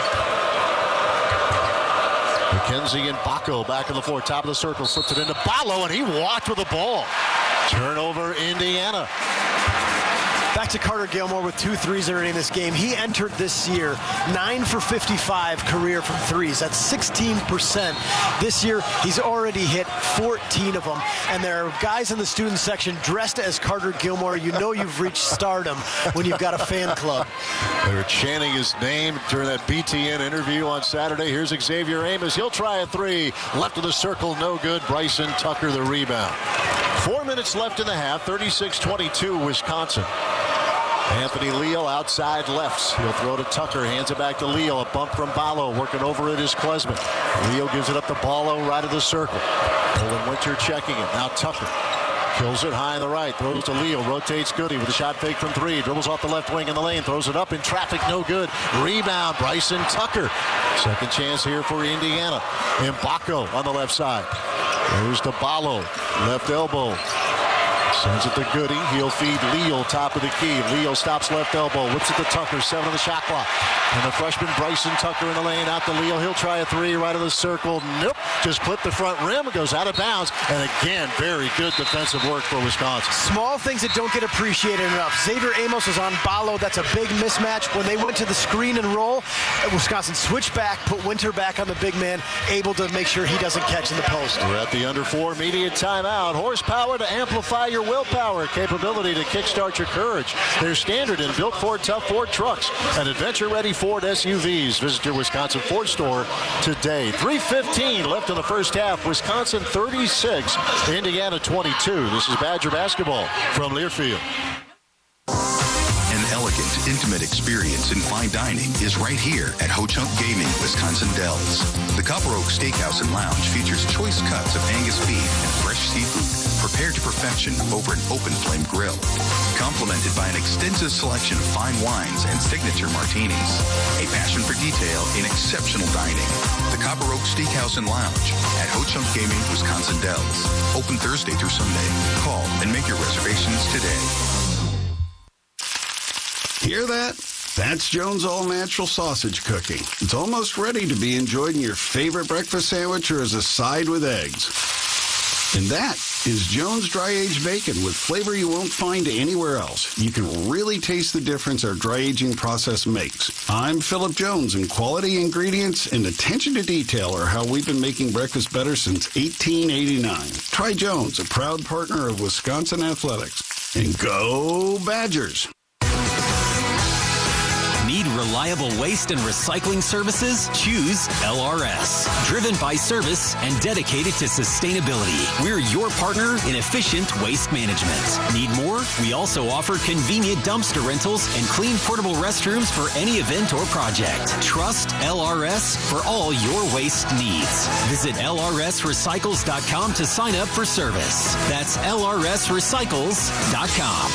McKenzie and Baco back on the floor. Top of the circle. Slipped it into Ballo, and he walked with the ball. Turnover, Indiana. Back to Carter Gilmore with two threes early in this game. He entered this year nine for fifty-five career from threes. That's sixteen percent. This year, he's already hit fourteen of them. And there are guys in the student section dressed as Carter Gilmore. You know you've reached stardom when you've got a fan club. They were chanting his name during that B T N interview on Saturday. Here's Xavier Amos. He'll try a three. Left of the circle, no good. Bryson Tucker the rebound. Four minutes left in the half. thirty-six twenty-two Wisconsin. Anthony Leal outside left. He'll throw to Tucker. Hands it back to Leal. A bump from Ballo. Working over it is Klesmit. Leal gives it up to Ballo right of the circle. Olin Winter checking it. Now Tucker. Kills it high on the right. Throws to Leal. Rotates Goody with a shot fake from three. Dribbles off the left wing in the lane. Throws it up in traffic. No good. Rebound. Bryson Tucker. Second chance here for Indiana. Mbako on the left side. Goes to Ballo. Left elbow. Sends it to Goody. He'll feed Leal top of the key. Leal stops left elbow. Whips it to Tucker. Seven on the shot clock. And the freshman Bryson Tucker in the lane. Out to Leal. He'll try a three right of the circle. Nope. Just clipped the front rim. Goes out of bounds. And again, very good defensive work for Wisconsin. Small things that don't get appreciated enough. Xavier Amos was on Ballo. That's a big mismatch. When they went to the screen and roll, Wisconsin switched back, put Winter back on the big man, able to make sure he doesn't catch in the post. We're at the under four immediate timeout. Horsepower to amplify your willpower. Capability to kickstart your courage. They're standard in built Ford tough Ford trucks and adventure-ready Ford S U Vs. Visit your Wisconsin Ford store today. three fifteen left in the first half. Wisconsin thirty-six, Indiana twenty-two. This is Badger basketball from Learfield. An elegant, intimate experience in fine dining is right here at Ho Chunk Gaming, Wisconsin Dells. The Copper Oak Steakhouse and Lounge features choice cuts of Angus beef and fresh seafood prepared to perfection over an open flame grill, complemented by an extensive selection of fine wines and signature martinis. A passion for detail in exceptional dining. The Copper Oak Steakhouse and Lounge at Ho Chunk Gaming, Wisconsin Dells. Open Thursday through Sunday. Call and make your reservations today. Hear that? That's Jones All-Natural Sausage Cooking. It's almost ready to be enjoyed in your favorite breakfast sandwich or as a side with eggs. And that is Jones Dry-Aged Bacon with flavor you won't find anywhere else. You can really taste the difference our dry aging process makes. I'm Philip Jones, and quality ingredients and attention to detail are how we've been making breakfast better since eighteen eighty-nine. Try Jones, a proud partner of Wisconsin Athletics. And go Badgers! Need reliable waste and recycling services? Choose L R S. Driven by service and dedicated to sustainability. We're your partner in efficient waste management. Need more? We also offer convenient dumpster rentals and clean portable restrooms for any event or project. Trust L R S for all your waste needs. Visit L R S recycles dot com to sign up for service. That's L R S recycles dot com.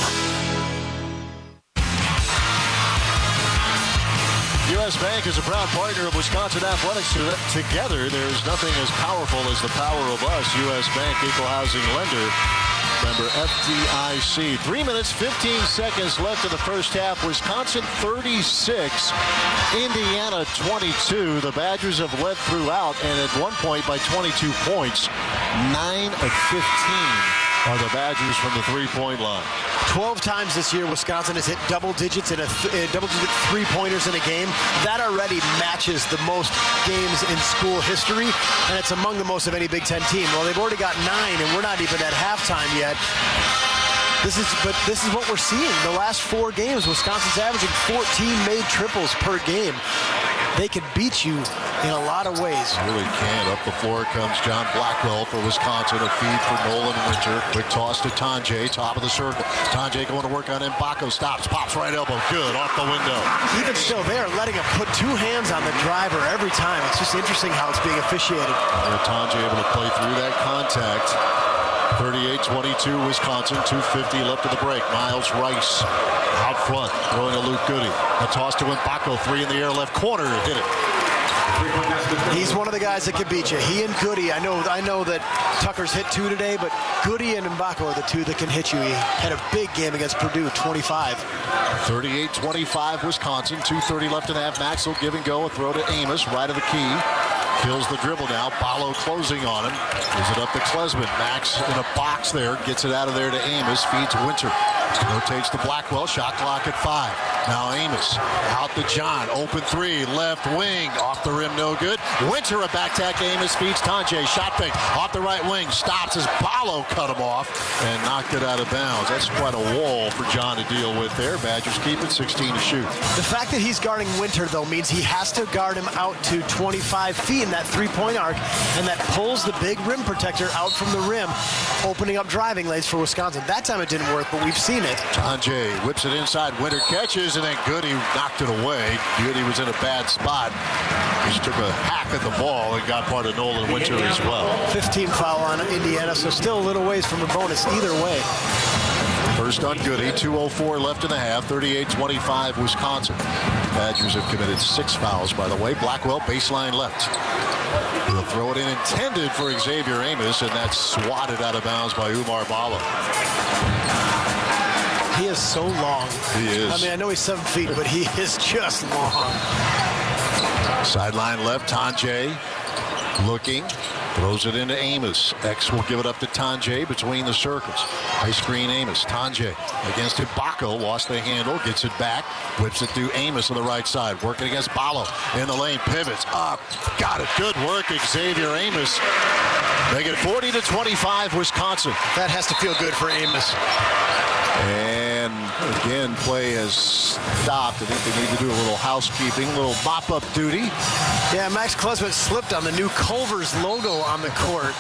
U S Bank is a proud partner of Wisconsin Athletics. Together, there's nothing as powerful as the power of us. U S Bank, equal housing lender. Member F D I C. Three minutes, fifteen seconds left in the first half. Wisconsin thirty-six, Indiana twenty-two. The Badgers have led throughout, and at one point by twenty-two points. Nine of fifteen are the Badgers from the three-point line. twelve times this year, Wisconsin has hit double digits in a th- uh, double-digit three-pointers in a game. That already matches the most games in school history, and it's among the most of any Big Ten team. Well, they've already got nine, and we're not even at halftime yet. This is, but this is what we're seeing. The last four games, Wisconsin's averaging fourteen made triples per game. they can beat you in a lot of ways. Really can. Up the floor comes John Blackwell for Wisconsin. A feed for Nolan Winter. Quick toss to Tanjay, top of the circle. Tanjay going to work on Mbako. Stops, pops right elbow. Good, off the window. Even still, they are letting him put two hands on the driver every time. It's just interesting how it's being officiated. And Tanjay able to play through that contact. thirty-eight twenty-two Wisconsin. two fifty left of the break. Miles Rice out front, throwing to Luke Goody. A toss to Mbako. Three in the air, left corner. Hit it. He's one of the guys that can beat you. He and Goody. I know I know that Tucker's hit two today, but Goody and Mbako are the two that can hit you. He had a big game against Purdue, twenty-five. thirty-eight twenty-five Wisconsin. two thirty left in the half. Max will give and go. A throw to Amos, right of the key. Kills the dribble now. Ballo closing on him. Gives it up to Klesman. Max in a box there. Gets it out of there to Amos. Feeds Winter. Rotates to Blackwell. Shot clock at five. Now Amos out to John. Open three. Left wing. Off the rim. No good. Winter a back tack. Amos feeds Tanjay. Shot fake. Off the right wing. Stops as Ballo cut him off and knocked it out of bounds. That's quite a wall for John to deal with there. Badgers keep it. sixteen to shoot. The fact that he's guarding Winter, though, means he has to guard him out to twenty-five feet in that three-point arc, and that pulls the big rim protector out from the rim, opening up driving lanes for Wisconsin. That time it didn't work, but we've seen it. Tanjay whips it inside. Winter catches, and then Goody knocked it away. Goody was in a bad spot. He just took a hack at the ball and got part of Nolan Winter as well. fifteen foul on Indiana, so still a little ways from a bonus either way. First on Goody, two oh four left in the half, thirty-eight twenty-five Wisconsin. Badgers have committed six fouls, by the way. Blackwell, baseline left. He'll throw it in, intended for Xavier Amos, and that's swatted out of bounds by Oumar Ballo. He is so long. He is. I mean, I know he's seven feet, but he is just long. Sideline left, Tanjay looking. Throws it into Amos. X will give it up to Tanjay between the circles. High screen Amos. Tanjay against Mbako. Lost the handle. Gets it back. Whips it through Amos on the right side. Working against Ballo. In the lane. Pivots up. Got it. Good work, Xavier Amos. Make it forty to twenty-five Wisconsin. That has to feel good for Amos. And again, play has stopped. I think they need to do a little housekeeping, a little mop-up duty. Yeah, Max Klesman slipped on the new Culver's logo on the court.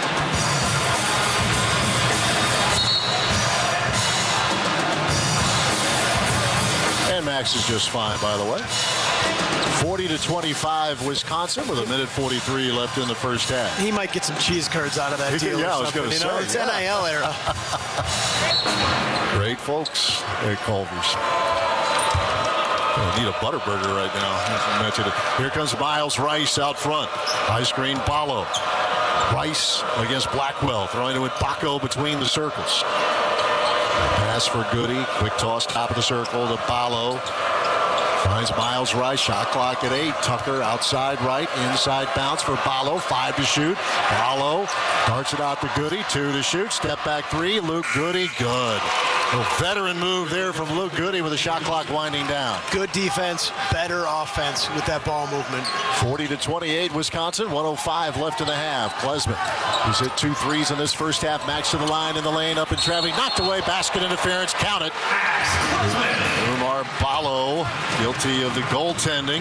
And Max is just fine, by the way. forty to twenty-five Wisconsin with a minute forty-three left in the first half. He might get some cheese curds out of that deal. Yeah, or I was going to you say. know, it's yeah. N I L era. Great folks at Culver's. I need a butter burger right now. I mentioned it. Here comes Miles Rice out front. High screen Ballo. Rice against Blackwell. Throwing to Mbako between the circles. Pass for Goody. Quick toss top of the circle to Ballo. Finds Miles Rice. Shot clock at eight. Tucker outside right. Inside bounce for Ballo. Five to shoot. Ballo darts it out to Goody. Two to shoot. Step back three. Luke Goody. Good. A veteran move there from Luke Goody with the shot clock winding down. Good defense. Better offense with that ball movement. forty to twenty-eight Wisconsin. one oh five left in the half. Klesman, who's hit two threes in this first half. Max to the line in the lane. Up and traveling. Knocked away. Basket interference. Count it. Oumar Ballo guilty of the goaltending.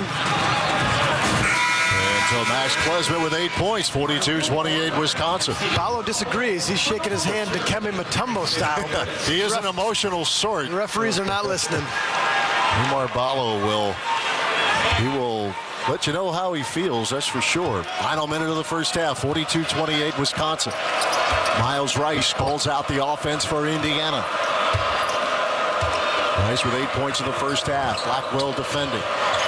And so Max Klesman with eight points. forty-two twenty-eight Wisconsin. Ballo disagrees. He's shaking his hand Dikembe Mutombo style. He is an emotional sort. The referees are not listening. Oumar Ballo will, he will let you know how he feels, that's for sure. Final minute of the first half, forty-two twenty-eight Wisconsin. Miles Rice calls out the offense for Indiana. Rice with eight points in the first half. Blackwell defending.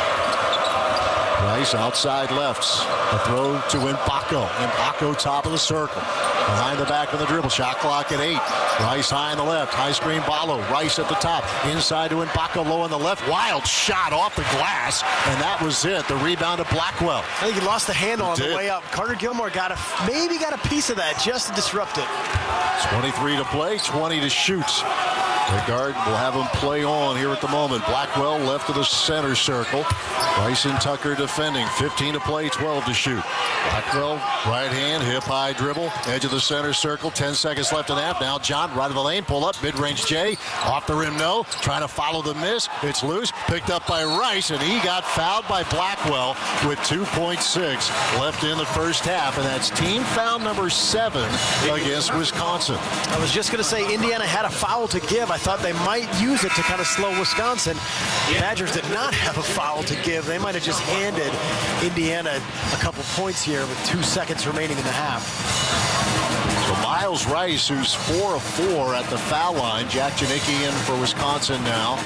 Rice outside lefts. A throw to Mbako. Mbako top of the circle. Behind the back of the dribble. Shot clock at eight. Rice high on the left. High screen Ballo. Rice at the top. Inside to Mbako low on the left. Wild shot off the glass. And that was it. The rebound to Blackwell. I think he lost the handle on the way up. Carter Gilmore got a maybe got a piece of that just to disrupt it. twenty-three to play. twenty to shoot. The guard will have him play on here at the moment. Blackwell left of the center circle. Bryson Tucker defending. fifteen to play, twelve to shoot. Blackwell, right hand, hip-high dribble. Edge of the center circle. ten seconds left in the half. Now John, right of the lane, pull up. Mid-range Jay. Off the rim, no. Trying to follow the miss. It's loose. Picked up by Rice, and he got fouled by Blackwell with two point six left in the first half. And that's team foul number seven against Wisconsin. I was just going to say Indiana had a foul to give. I thought they might use it to kind of slow Wisconsin. The Badgers did not have a foul to give. They might have just handed Indiana a couple points here with two seconds remaining in the half. So Miles Rice, who's four of four at the foul line. Jack Janicki in for Wisconsin now.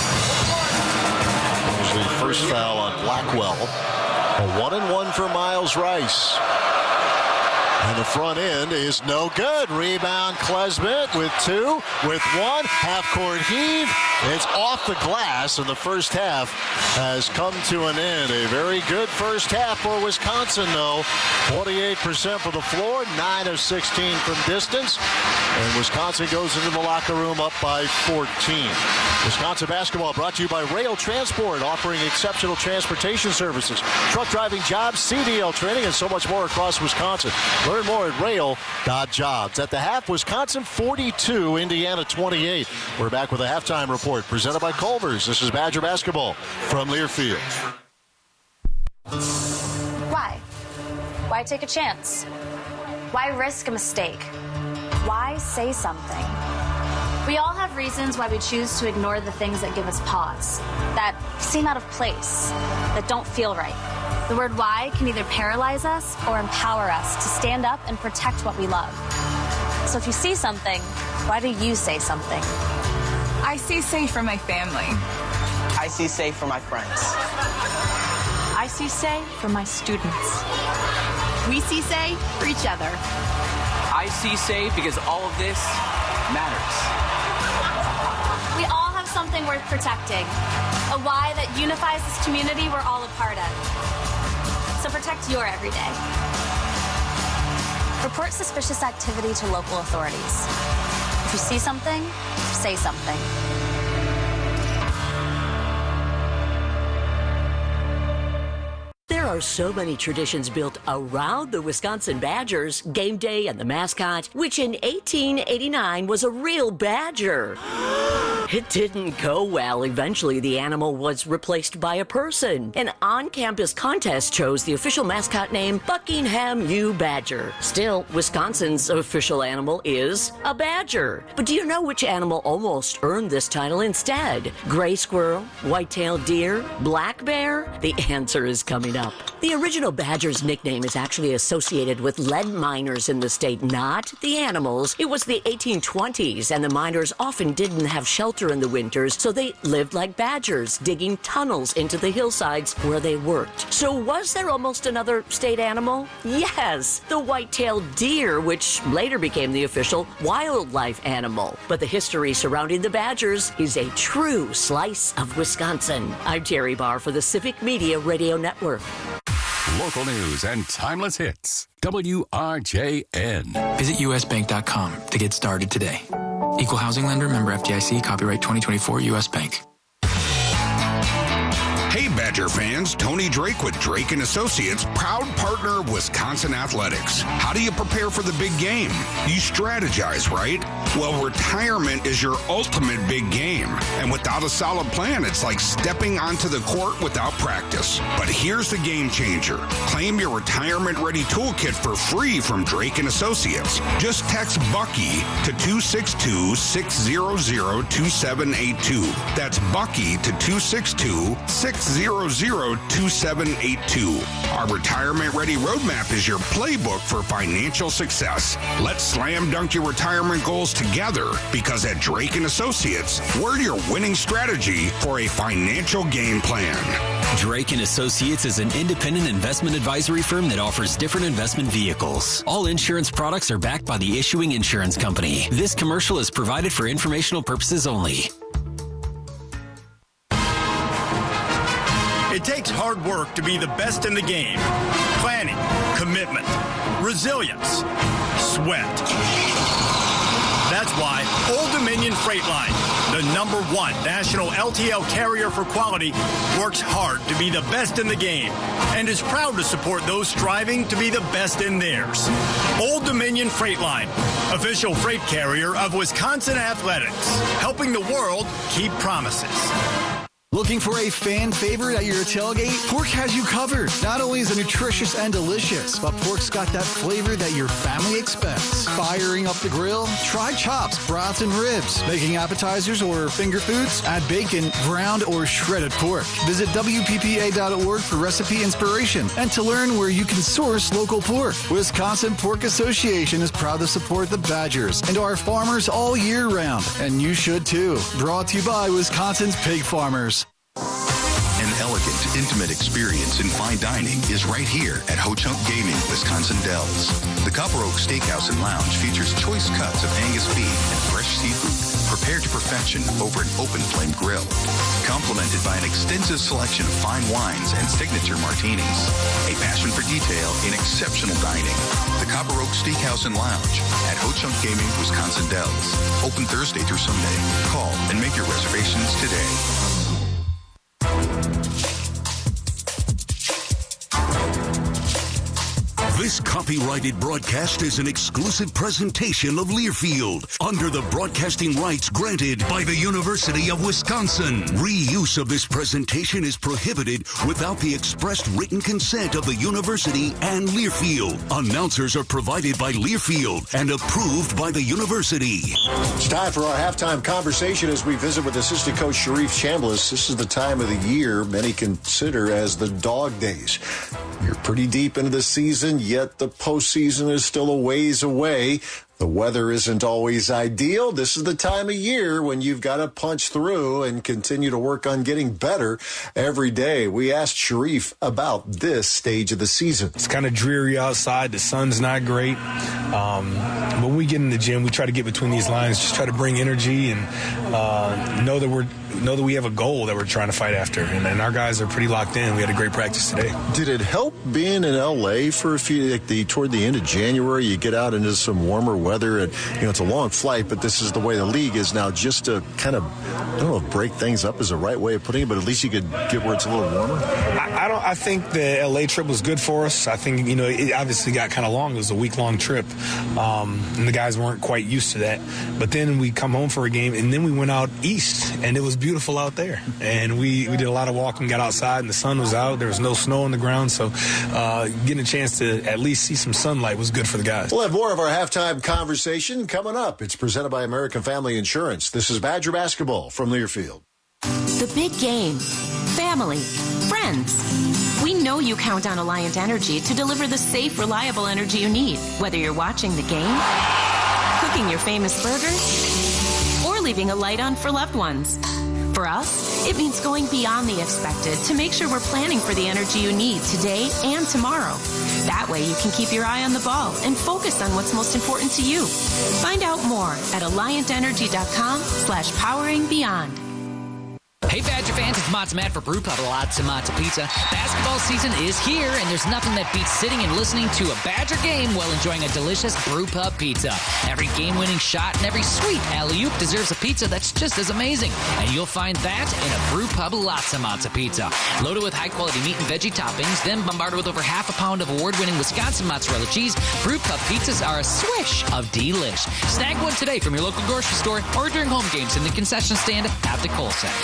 There's the first foul on Blackwell. A one and one for Miles Rice. And the front end is no good. Rebound Klesmit with two, with one. Half-court heave. It's off the glass, and the first half has come to an end. A very good first half for Wisconsin, though. forty-eight percent for the floor, nine of sixteen from distance. And Wisconsin goes into the locker room up by fourteen. Wisconsin basketball brought to you by Rail Transport, offering exceptional transportation services, truck driving jobs, C D L training, and so much more across Wisconsin. Learn more at rail dot jobs. At the half, Wisconsin forty-two, Indiana twenty-eight. We're back with a halftime report presented by Culver's. This is Badger basketball from Learfield. Why? Why take a chance? Why risk a mistake? Why say something? We all have reasons why we choose to ignore the things that give us pause, that seem out of place, that don't feel right. The word why can either paralyze us or empower us to stand up and protect what we love. So if you see something, why do you say something? I see safe for my family. I see safe for my friends. I see safe for my students. We see safe for each other. I see safe because all of this matters. We all have something worth protecting, a why that unifies this community we're all a part of. So protect your everyday. Report suspicious activity to local authorities. If you see something, say something. There are so many traditions built around the Wisconsin Badgers, game day and the mascot, which in eighteen eighty-nine was a real badger. It didn't go well. Eventually, the animal was replaced by a person. An on-campus contest chose the official mascot name Buckingham U. Badger. Still, Wisconsin's official animal is a badger. But do you know which animal almost earned this title instead? Gray squirrel, white-tailed deer, black bear? The answer is coming up. The original badger's nickname is actually associated with lead miners in the state, not the animals. It was the eighteen twenties, and the miners often didn't have shelter in the winters, so they lived like badgers, digging tunnels into the hillsides where they worked. So was there almost another state animal? Yes, the white-tailed deer, which later became the official wildlife animal. But the history surrounding the Badgers is a true slice of Wisconsin. I'm Terry Barr for the Civic Media Radio Network. Local news and timeless hits. W R J N. Visit U S bank dot com to get started today. Equal housing lender, member F D I C, copyright twenty twenty-four, U S Bank. Hey, Badger fans, Tony Drake with Drake and Associates, proud partner of Wisconsin Athletics. How do you prepare for the big game? You strategize, right? Well, retirement is your ultimate big game. And without a solid plan, it's like stepping onto the court without practice. But here's the game changer. Claim your retirement-ready toolkit for free from Drake and Associates. Just text Bucky to two six two, six zero zero, two seven eight two. That's Bucky to two six two, six zero zero, two seven eight two. Our retirement-ready roadmap is your playbook for financial success. Let's slam dunk your retirement goals together, because at Drake and Associates, we're your winning strategy for a financial game plan. Drake and Associates is an independent investment advisory firm that offers different investment vehicles. All insurance products are backed by the issuing insurance company. This commercial is provided for informational purposes only. It takes hard work to be the best in the game. Planning, commitment, resilience, sweat. That's That's why Old Dominion Freight Line, the number one national L T L carrier for quality, works hard to be the best in the game and is proud to support those striving to be the best in theirs. Old Dominion Freight Line, official freight carrier of Wisconsin Athletics, helping the world keep promises. Looking for a fan favorite at your tailgate? Pork has you covered. Not only is it nutritious and delicious, but Pork's got that flavor that your family expects. Firing up the grill? Try chops, brats, and ribs. Making appetizers or finger foods? Add bacon, ground, or shredded pork. Visit W P P A dot org for recipe inspiration and to learn where you can source local pork. Wisconsin Pork Association is proud to support the Badgers and our farmers all year round. And you should too. Brought to you by Wisconsin's Pig Farmers. An elegant, intimate experience in fine dining is right here at Ho-Chunk Gaming, Wisconsin Dells. The Copper Oak Steakhouse and Lounge features choice cuts of Angus beef and fresh seafood prepared to perfection over an open flame grill. Complemented by an extensive selection of fine wines and signature martinis. A passion for detail in exceptional dining. The Copper Oak Steakhouse and Lounge at Ho-Chunk Gaming, Wisconsin Dells. Open Thursday through Sunday. Call and make your reservations today. This copyrighted broadcast is an exclusive presentation of Learfield under the broadcasting rights granted by the University of Wisconsin. Reuse of this presentation is prohibited without the expressed written consent of the university and Learfield. Announcers are provided by Learfield and approved by the university. It's time for our halftime conversation as we visit with assistant coach Sharif Chambliss. This is the time of the year many consider as the dog days. You're pretty deep into the season, yet the postseason is still a ways away. The weather isn't always ideal. This is the time of year when you've got to punch through and continue to work on getting better every day. We asked Sharif about this stage of the season. It's kind of dreary outside. The sun's not great. Um, but when we get in the gym, we try to get between these lines, just try to bring energy and uh, know that we're know that we have a goal that we're trying to fight after. And, and our guys are pretty locked in. We had a great practice today. Did it help being in L A for a few, like the toward the end of January, you get out into some warmer weather and, you know, it's a long flight, but this is the way the league is now, just to kind of, I don't know if break things up is the right way of putting it, but at least you could get where it's a little warmer? I, I don't, I think the L A trip was good for us. I think, you know, it obviously got kind of long. It was a week-long trip, um, and the guys weren't quite used to that. But then we come home for a game, and then we went out east, and it was beautiful out there. And we, we did a lot of walking, got outside, and the sun was out. There was no snow on the ground, so uh, getting a chance to at least see some sunlight was good for the guys. We'll have more of our halftime conversation coming up. It's presented by American Family Insurance. This is Badger Basketball from Learfield. The big game. Family. Friends. We know you count on Alliant Energy to deliver the safe, reliable energy you need, whether you're watching the game, cooking your famous burger, or leaving a light on for loved ones. For us, it means going beyond the expected to make sure we're planning for the energy you need today and tomorrow. That way you can keep your eye on the ball and focus on what's most important to you. Find out more at AlliantEnergy.com slash powering beyond. Hey Badger fans, it's Matza Matt for Brew Pub Lots of Matza Pizza. Basketball season is here, and there's nothing that beats sitting and listening to a Badger game while enjoying a delicious Brew Pub pizza. Every game-winning shot and every sweet alley-oop deserves a pizza that's just as amazing, and you'll find that in a Brew Pub Lots of Matza Pizza. Loaded with high-quality meat and veggie toppings, then bombarded with over half a pound of award-winning Wisconsin mozzarella cheese, Brew Pub pizzas are a swish of delish. Snag one today from your local grocery store or during home games in the concession stand at the Kohl Center.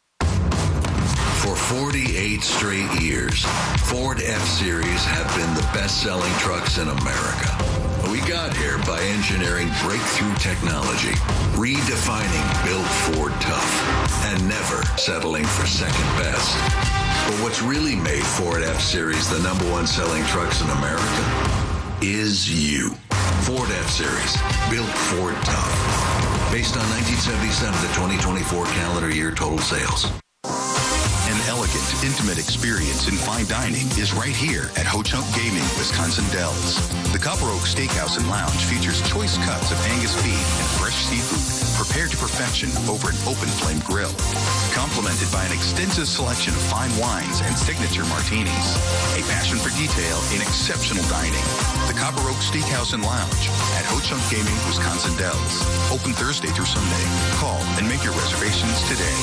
For forty-eight straight years, Ford F-Series have been the best-selling trucks in America. We got here by engineering breakthrough technology, redefining Built Ford Tough, and never settling for second best. But what's really made Ford F-Series the number one selling trucks in America is you. Ford F-Series, Built Ford Tough. Based on nineteen seventy-seven to twenty twenty-four calendar year total sales. An elegant, intimate experience in fine dining is right here at Ho-Chunk Gaming, Wisconsin Dells. The Copper Oak Steakhouse and Lounge features choice cuts of Angus beef and fresh seafood prepared to perfection over an open flame grill. Complemented by an extensive selection of fine wines and signature martinis. A passion for detail in exceptional dining. The Copper Oak Steakhouse and Lounge at Ho-Chunk Gaming, Wisconsin Dells. Open Thursday through Sunday. Call and make your reservations today.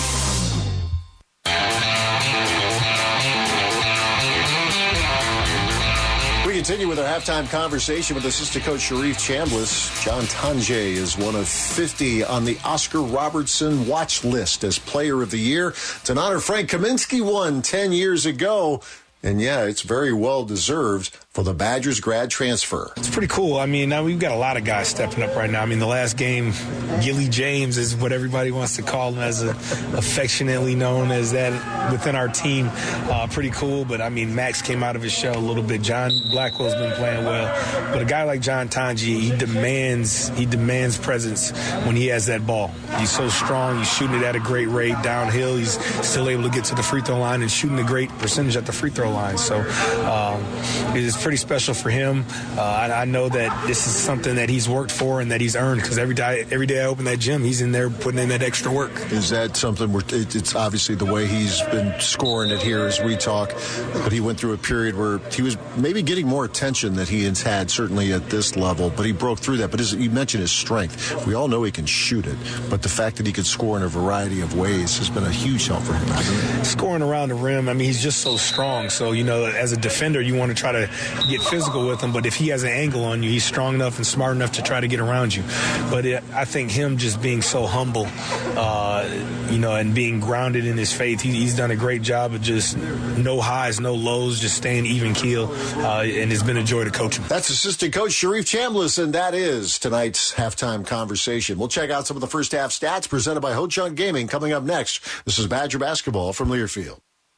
We continue with our halftime conversation with assistant coach Sharif Chambliss. John Tonje is one of fifty on the Oscar Robertson watch list as Player of the Year. It's an honor Frank Kaminsky won ten years ago. And, yeah, it's very well deserved for the Badgers grad transfer. It's pretty cool. I mean, now we've got a lot of guys stepping up right now. I mean, the last game, Gilly James is what everybody wants to call him, as a, affectionately known as that within our team. Uh, pretty cool. But, I mean, Max came out of his shell a little bit. John Blackwell's been playing well. But a guy like John Tonje, he demands he demands presence when he has that ball. He's so strong. He's shooting it at a great rate downhill. He's still able to get to the free throw line and shooting a great percentage at the free throw line. So um, it is pretty special for him. Uh, I, I know that this is something that he's worked for and that he's earned, because every day, every day I open that gym, he's in there putting in that extra work. Is that something where it, it's obviously the way he's been scoring it here as we talk, but he went through a period where he was maybe getting more attention that he has had, certainly at this level, but he broke through that. But as you mentioned, his strength. We all know he can shoot it, but the fact that he could score in a variety of ways has been a huge help for him, hasn't it? Scoring around the rim, I mean, he's just so strong. So, you know, as a defender, you want to try to get physical with him, but if he has an angle on you, he's strong enough and smart enough to try to get around you. But it, I think him just being so humble, uh, you know, and being grounded in his faith, he, he's done a great job of just no highs, no lows, just staying even keel, uh, and it's been a joy to coach him. That's assistant coach Sharif Chambliss, and that is tonight's halftime conversation. We'll check out some of the first half stats presented by Ho-Chunk Gaming coming up next. This is Badger Basketball from Learfield.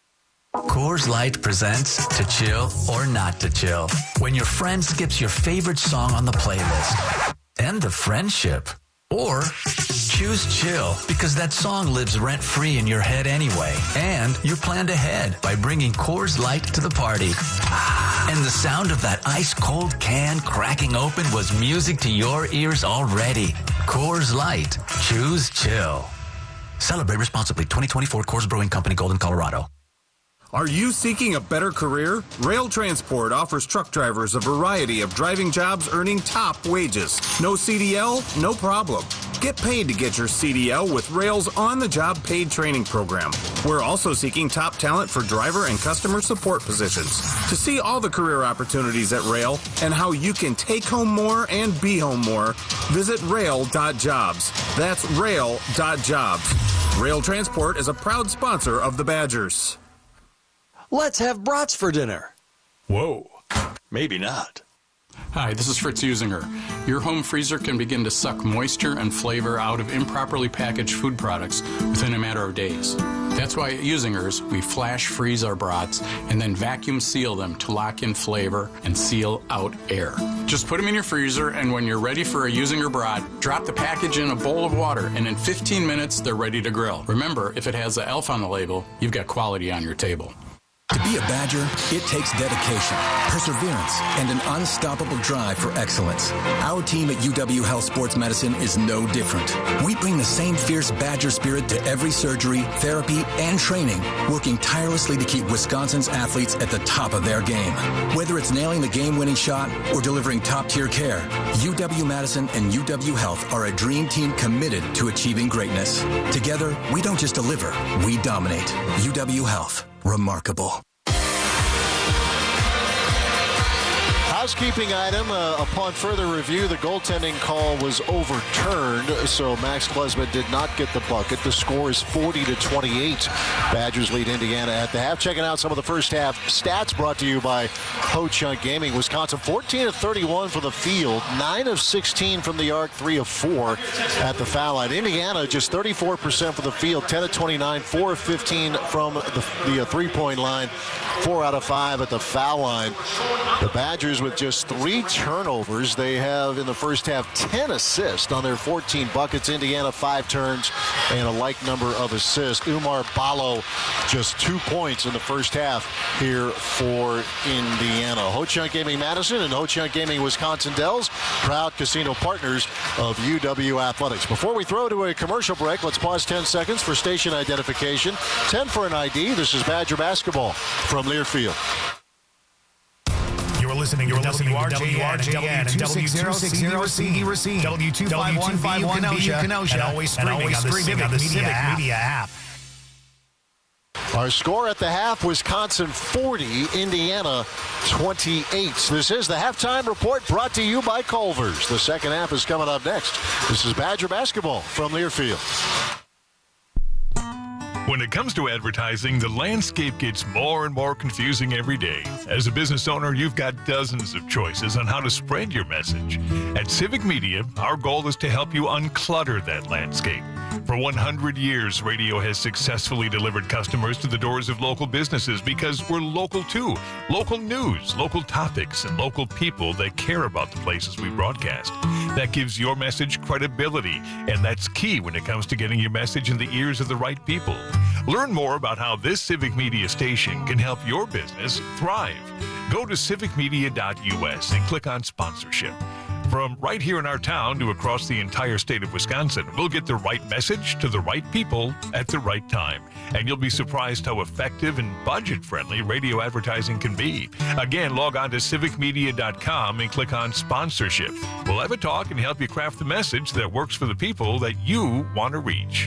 Coors Light presents To Chill or Not to Chill. When your friend skips your favorite song on the playlist. End the friendship. Or choose chill, because that song lives rent-free in your head anyway. And you're planned ahead by bringing Coors Light to the party. And the sound of that ice-cold can cracking open was music to your ears already. Coors Light. Choose chill. Celebrate responsibly. twenty twenty-four Coors Brewing Company, Golden, Colorado. Are you seeking a better career? Rail Transport offers truck drivers a variety of driving jobs earning top wages. No C D L? No problem. Get paid to get your C D L with Rail's on-the-job paid training program. We're also seeking top talent for driver and customer support positions. To see all the career opportunities at Rail and how you can take home more and be home more, visit rail dot jobs. That's rail dot jobs. Rail Transport is a proud sponsor of the Badgers. Let's have brats for dinner. Whoa, maybe not. Hi, this is Fritz Usinger. Your home freezer can begin to suck moisture and flavor out of improperly packaged food products within a matter of days. That's why at Usinger's, we flash freeze our brats and then vacuum seal them to lock in flavor and seal out air. Just put them in your freezer, and when you're ready for a Usinger brat, drop the package in a bowl of water, and in fifteen minutes, they're ready to grill. Remember, if it has the ELF on the label, you've got quality on your table. To be a Badger, it takes dedication, perseverance, and an unstoppable drive for excellence. Our team at U W Health Sports Medicine is no different. We bring the same fierce Badger spirit to every surgery, therapy, and training, working tirelessly to keep Wisconsin's athletes at the top of their game. Whether it's nailing the game-winning shot or delivering top-tier care, U W-Madison and U W Health are a dream team committed to achieving greatness. Together, we don't just deliver, we dominate. U W Health. Remarkable. Housekeeping item, uh, upon further review, the goaltending call was overturned, so Max Klesmit did not get the bucket. The score is forty to twenty-eight. Badgers lead Indiana at the half. Checking out some of the first half stats brought to you by Ho-Chunk Gaming. Wisconsin fourteen of thirty-one for the field, nine of sixteen from the arc, three of four at the foul line. Indiana just thirty-four percent for the field, ten of twenty-nine, four of fifteen from the, the uh, three-point line, four out of five at the foul line. The Badgers with with just three turnovers. They have, in the first half, ten assists on their fourteen buckets. Indiana, five turns and a like number of assists. Oumar Ballo, just two points in the first half here for Indiana. Ho-Chunk Gaming Madison and Ho-Chunk Gaming Wisconsin Dells, proud casino partners of U W Athletics. Before we throw to a commercial break, let's pause ten seconds for station identification. ten for an I D. This is Badger basketball from Learfield. You're listening to W R J N and W two sixty Racine, W two five one Kenosha, and always streaming on the Civic Media app. Our score at the half, Wisconsin forty, Indiana twenty-eight. This is the halftime report brought to you by Culver's. The second half is coming up next. This is Badger basketball from Learfield. When it comes to advertising, the landscape gets more and more confusing every day. As a business owner, you've got dozens of choices on how to spread your message. At Civic Media, our goal is to help you unclutter that landscape. For one hundred years, radio has successfully delivered customers to the doors of local businesses because we're local too. Local news, local topics, and local people that care about the places we broadcast. That gives your message credibility, and that's key when it comes to getting your message in the ears of the right people. Learn more about how this Civic Media station can help your business thrive. Go to civic media dot U S and click on sponsorship. From right here in our town to across the entire state of Wisconsin, we'll get the right message to the right people at the right time. And you'll be surprised how effective and budget-friendly radio advertising can be. Again, log on to civic media dot com and click on sponsorship. We'll have a talk and help you craft the message that works for the people that you want to reach.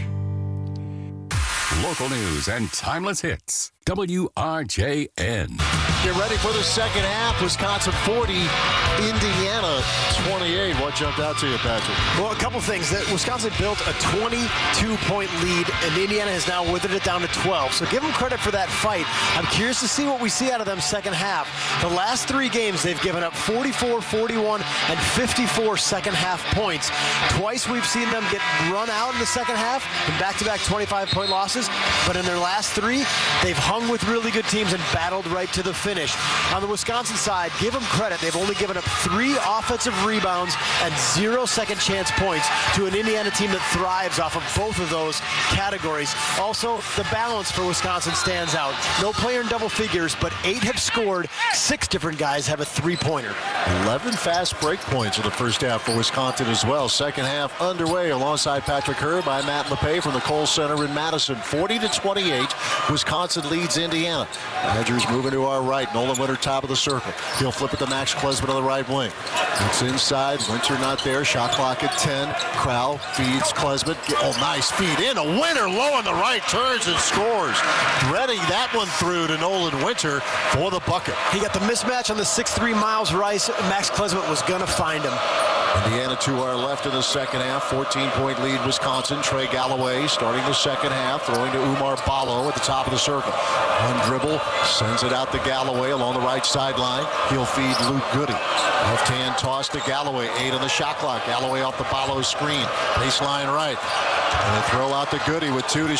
Local news and timeless hits. W R J N. Get ready for the second half. Wisconsin forty, Indiana twenty-eight. What jumped out to you, Patrick? Well, a couple things. That Wisconsin built a twenty-two point lead, and Indiana has now withered it down to twelve. So give them credit for that fight. I'm curious to see what we see out of them second half. The last three games, they've given up forty-four, forty-one, and fifty-four second half points. Twice we've seen them get run out in the second half in back-to-back twenty-five point losses. But in their last three, they've hung with really good teams and battled right to the finish. On the Wisconsin side, give them credit. They've only given up three offensive rebounds and zero second chance points to an Indiana team that thrives off of both of those categories. Also, the balance for Wisconsin stands out. No player in double figures, but eight have scored. Six different guys have a three-pointer. eleven fast break points in the first half for Wisconsin as well. Second half underway alongside Patrick Herb. I'm Matt LePay from the Kohl Center in Madison. forty to twenty-eight, Wisconsin leads Indiana. Badgers moving to our right. Nolan Winter top of the circle. He'll flip it to Max Klesmit on the right wing. It's inside. Winter not there. Shot clock at ten. Crowell feeds Klesmit. Oh, nice feed in. A Winter low on the right. Turns and scores. Threading that one through to Nolan Winter for the bucket. He got the mismatch on the six three Miles Rice. Max Klesmit was going to find him. Indiana to our left in the second half. fourteen point lead Wisconsin. Trey Galloway starting the second half. Throwing to Oumar Ballo at the top of the circle. One dribble. Sends it out to Galloway along the right sideline. He'll feed Luke Goody. Left hand toss to Galloway. Eight on the shot clock. Galloway off the Ballo screen. Baseline right. And a throw out to Goody with two to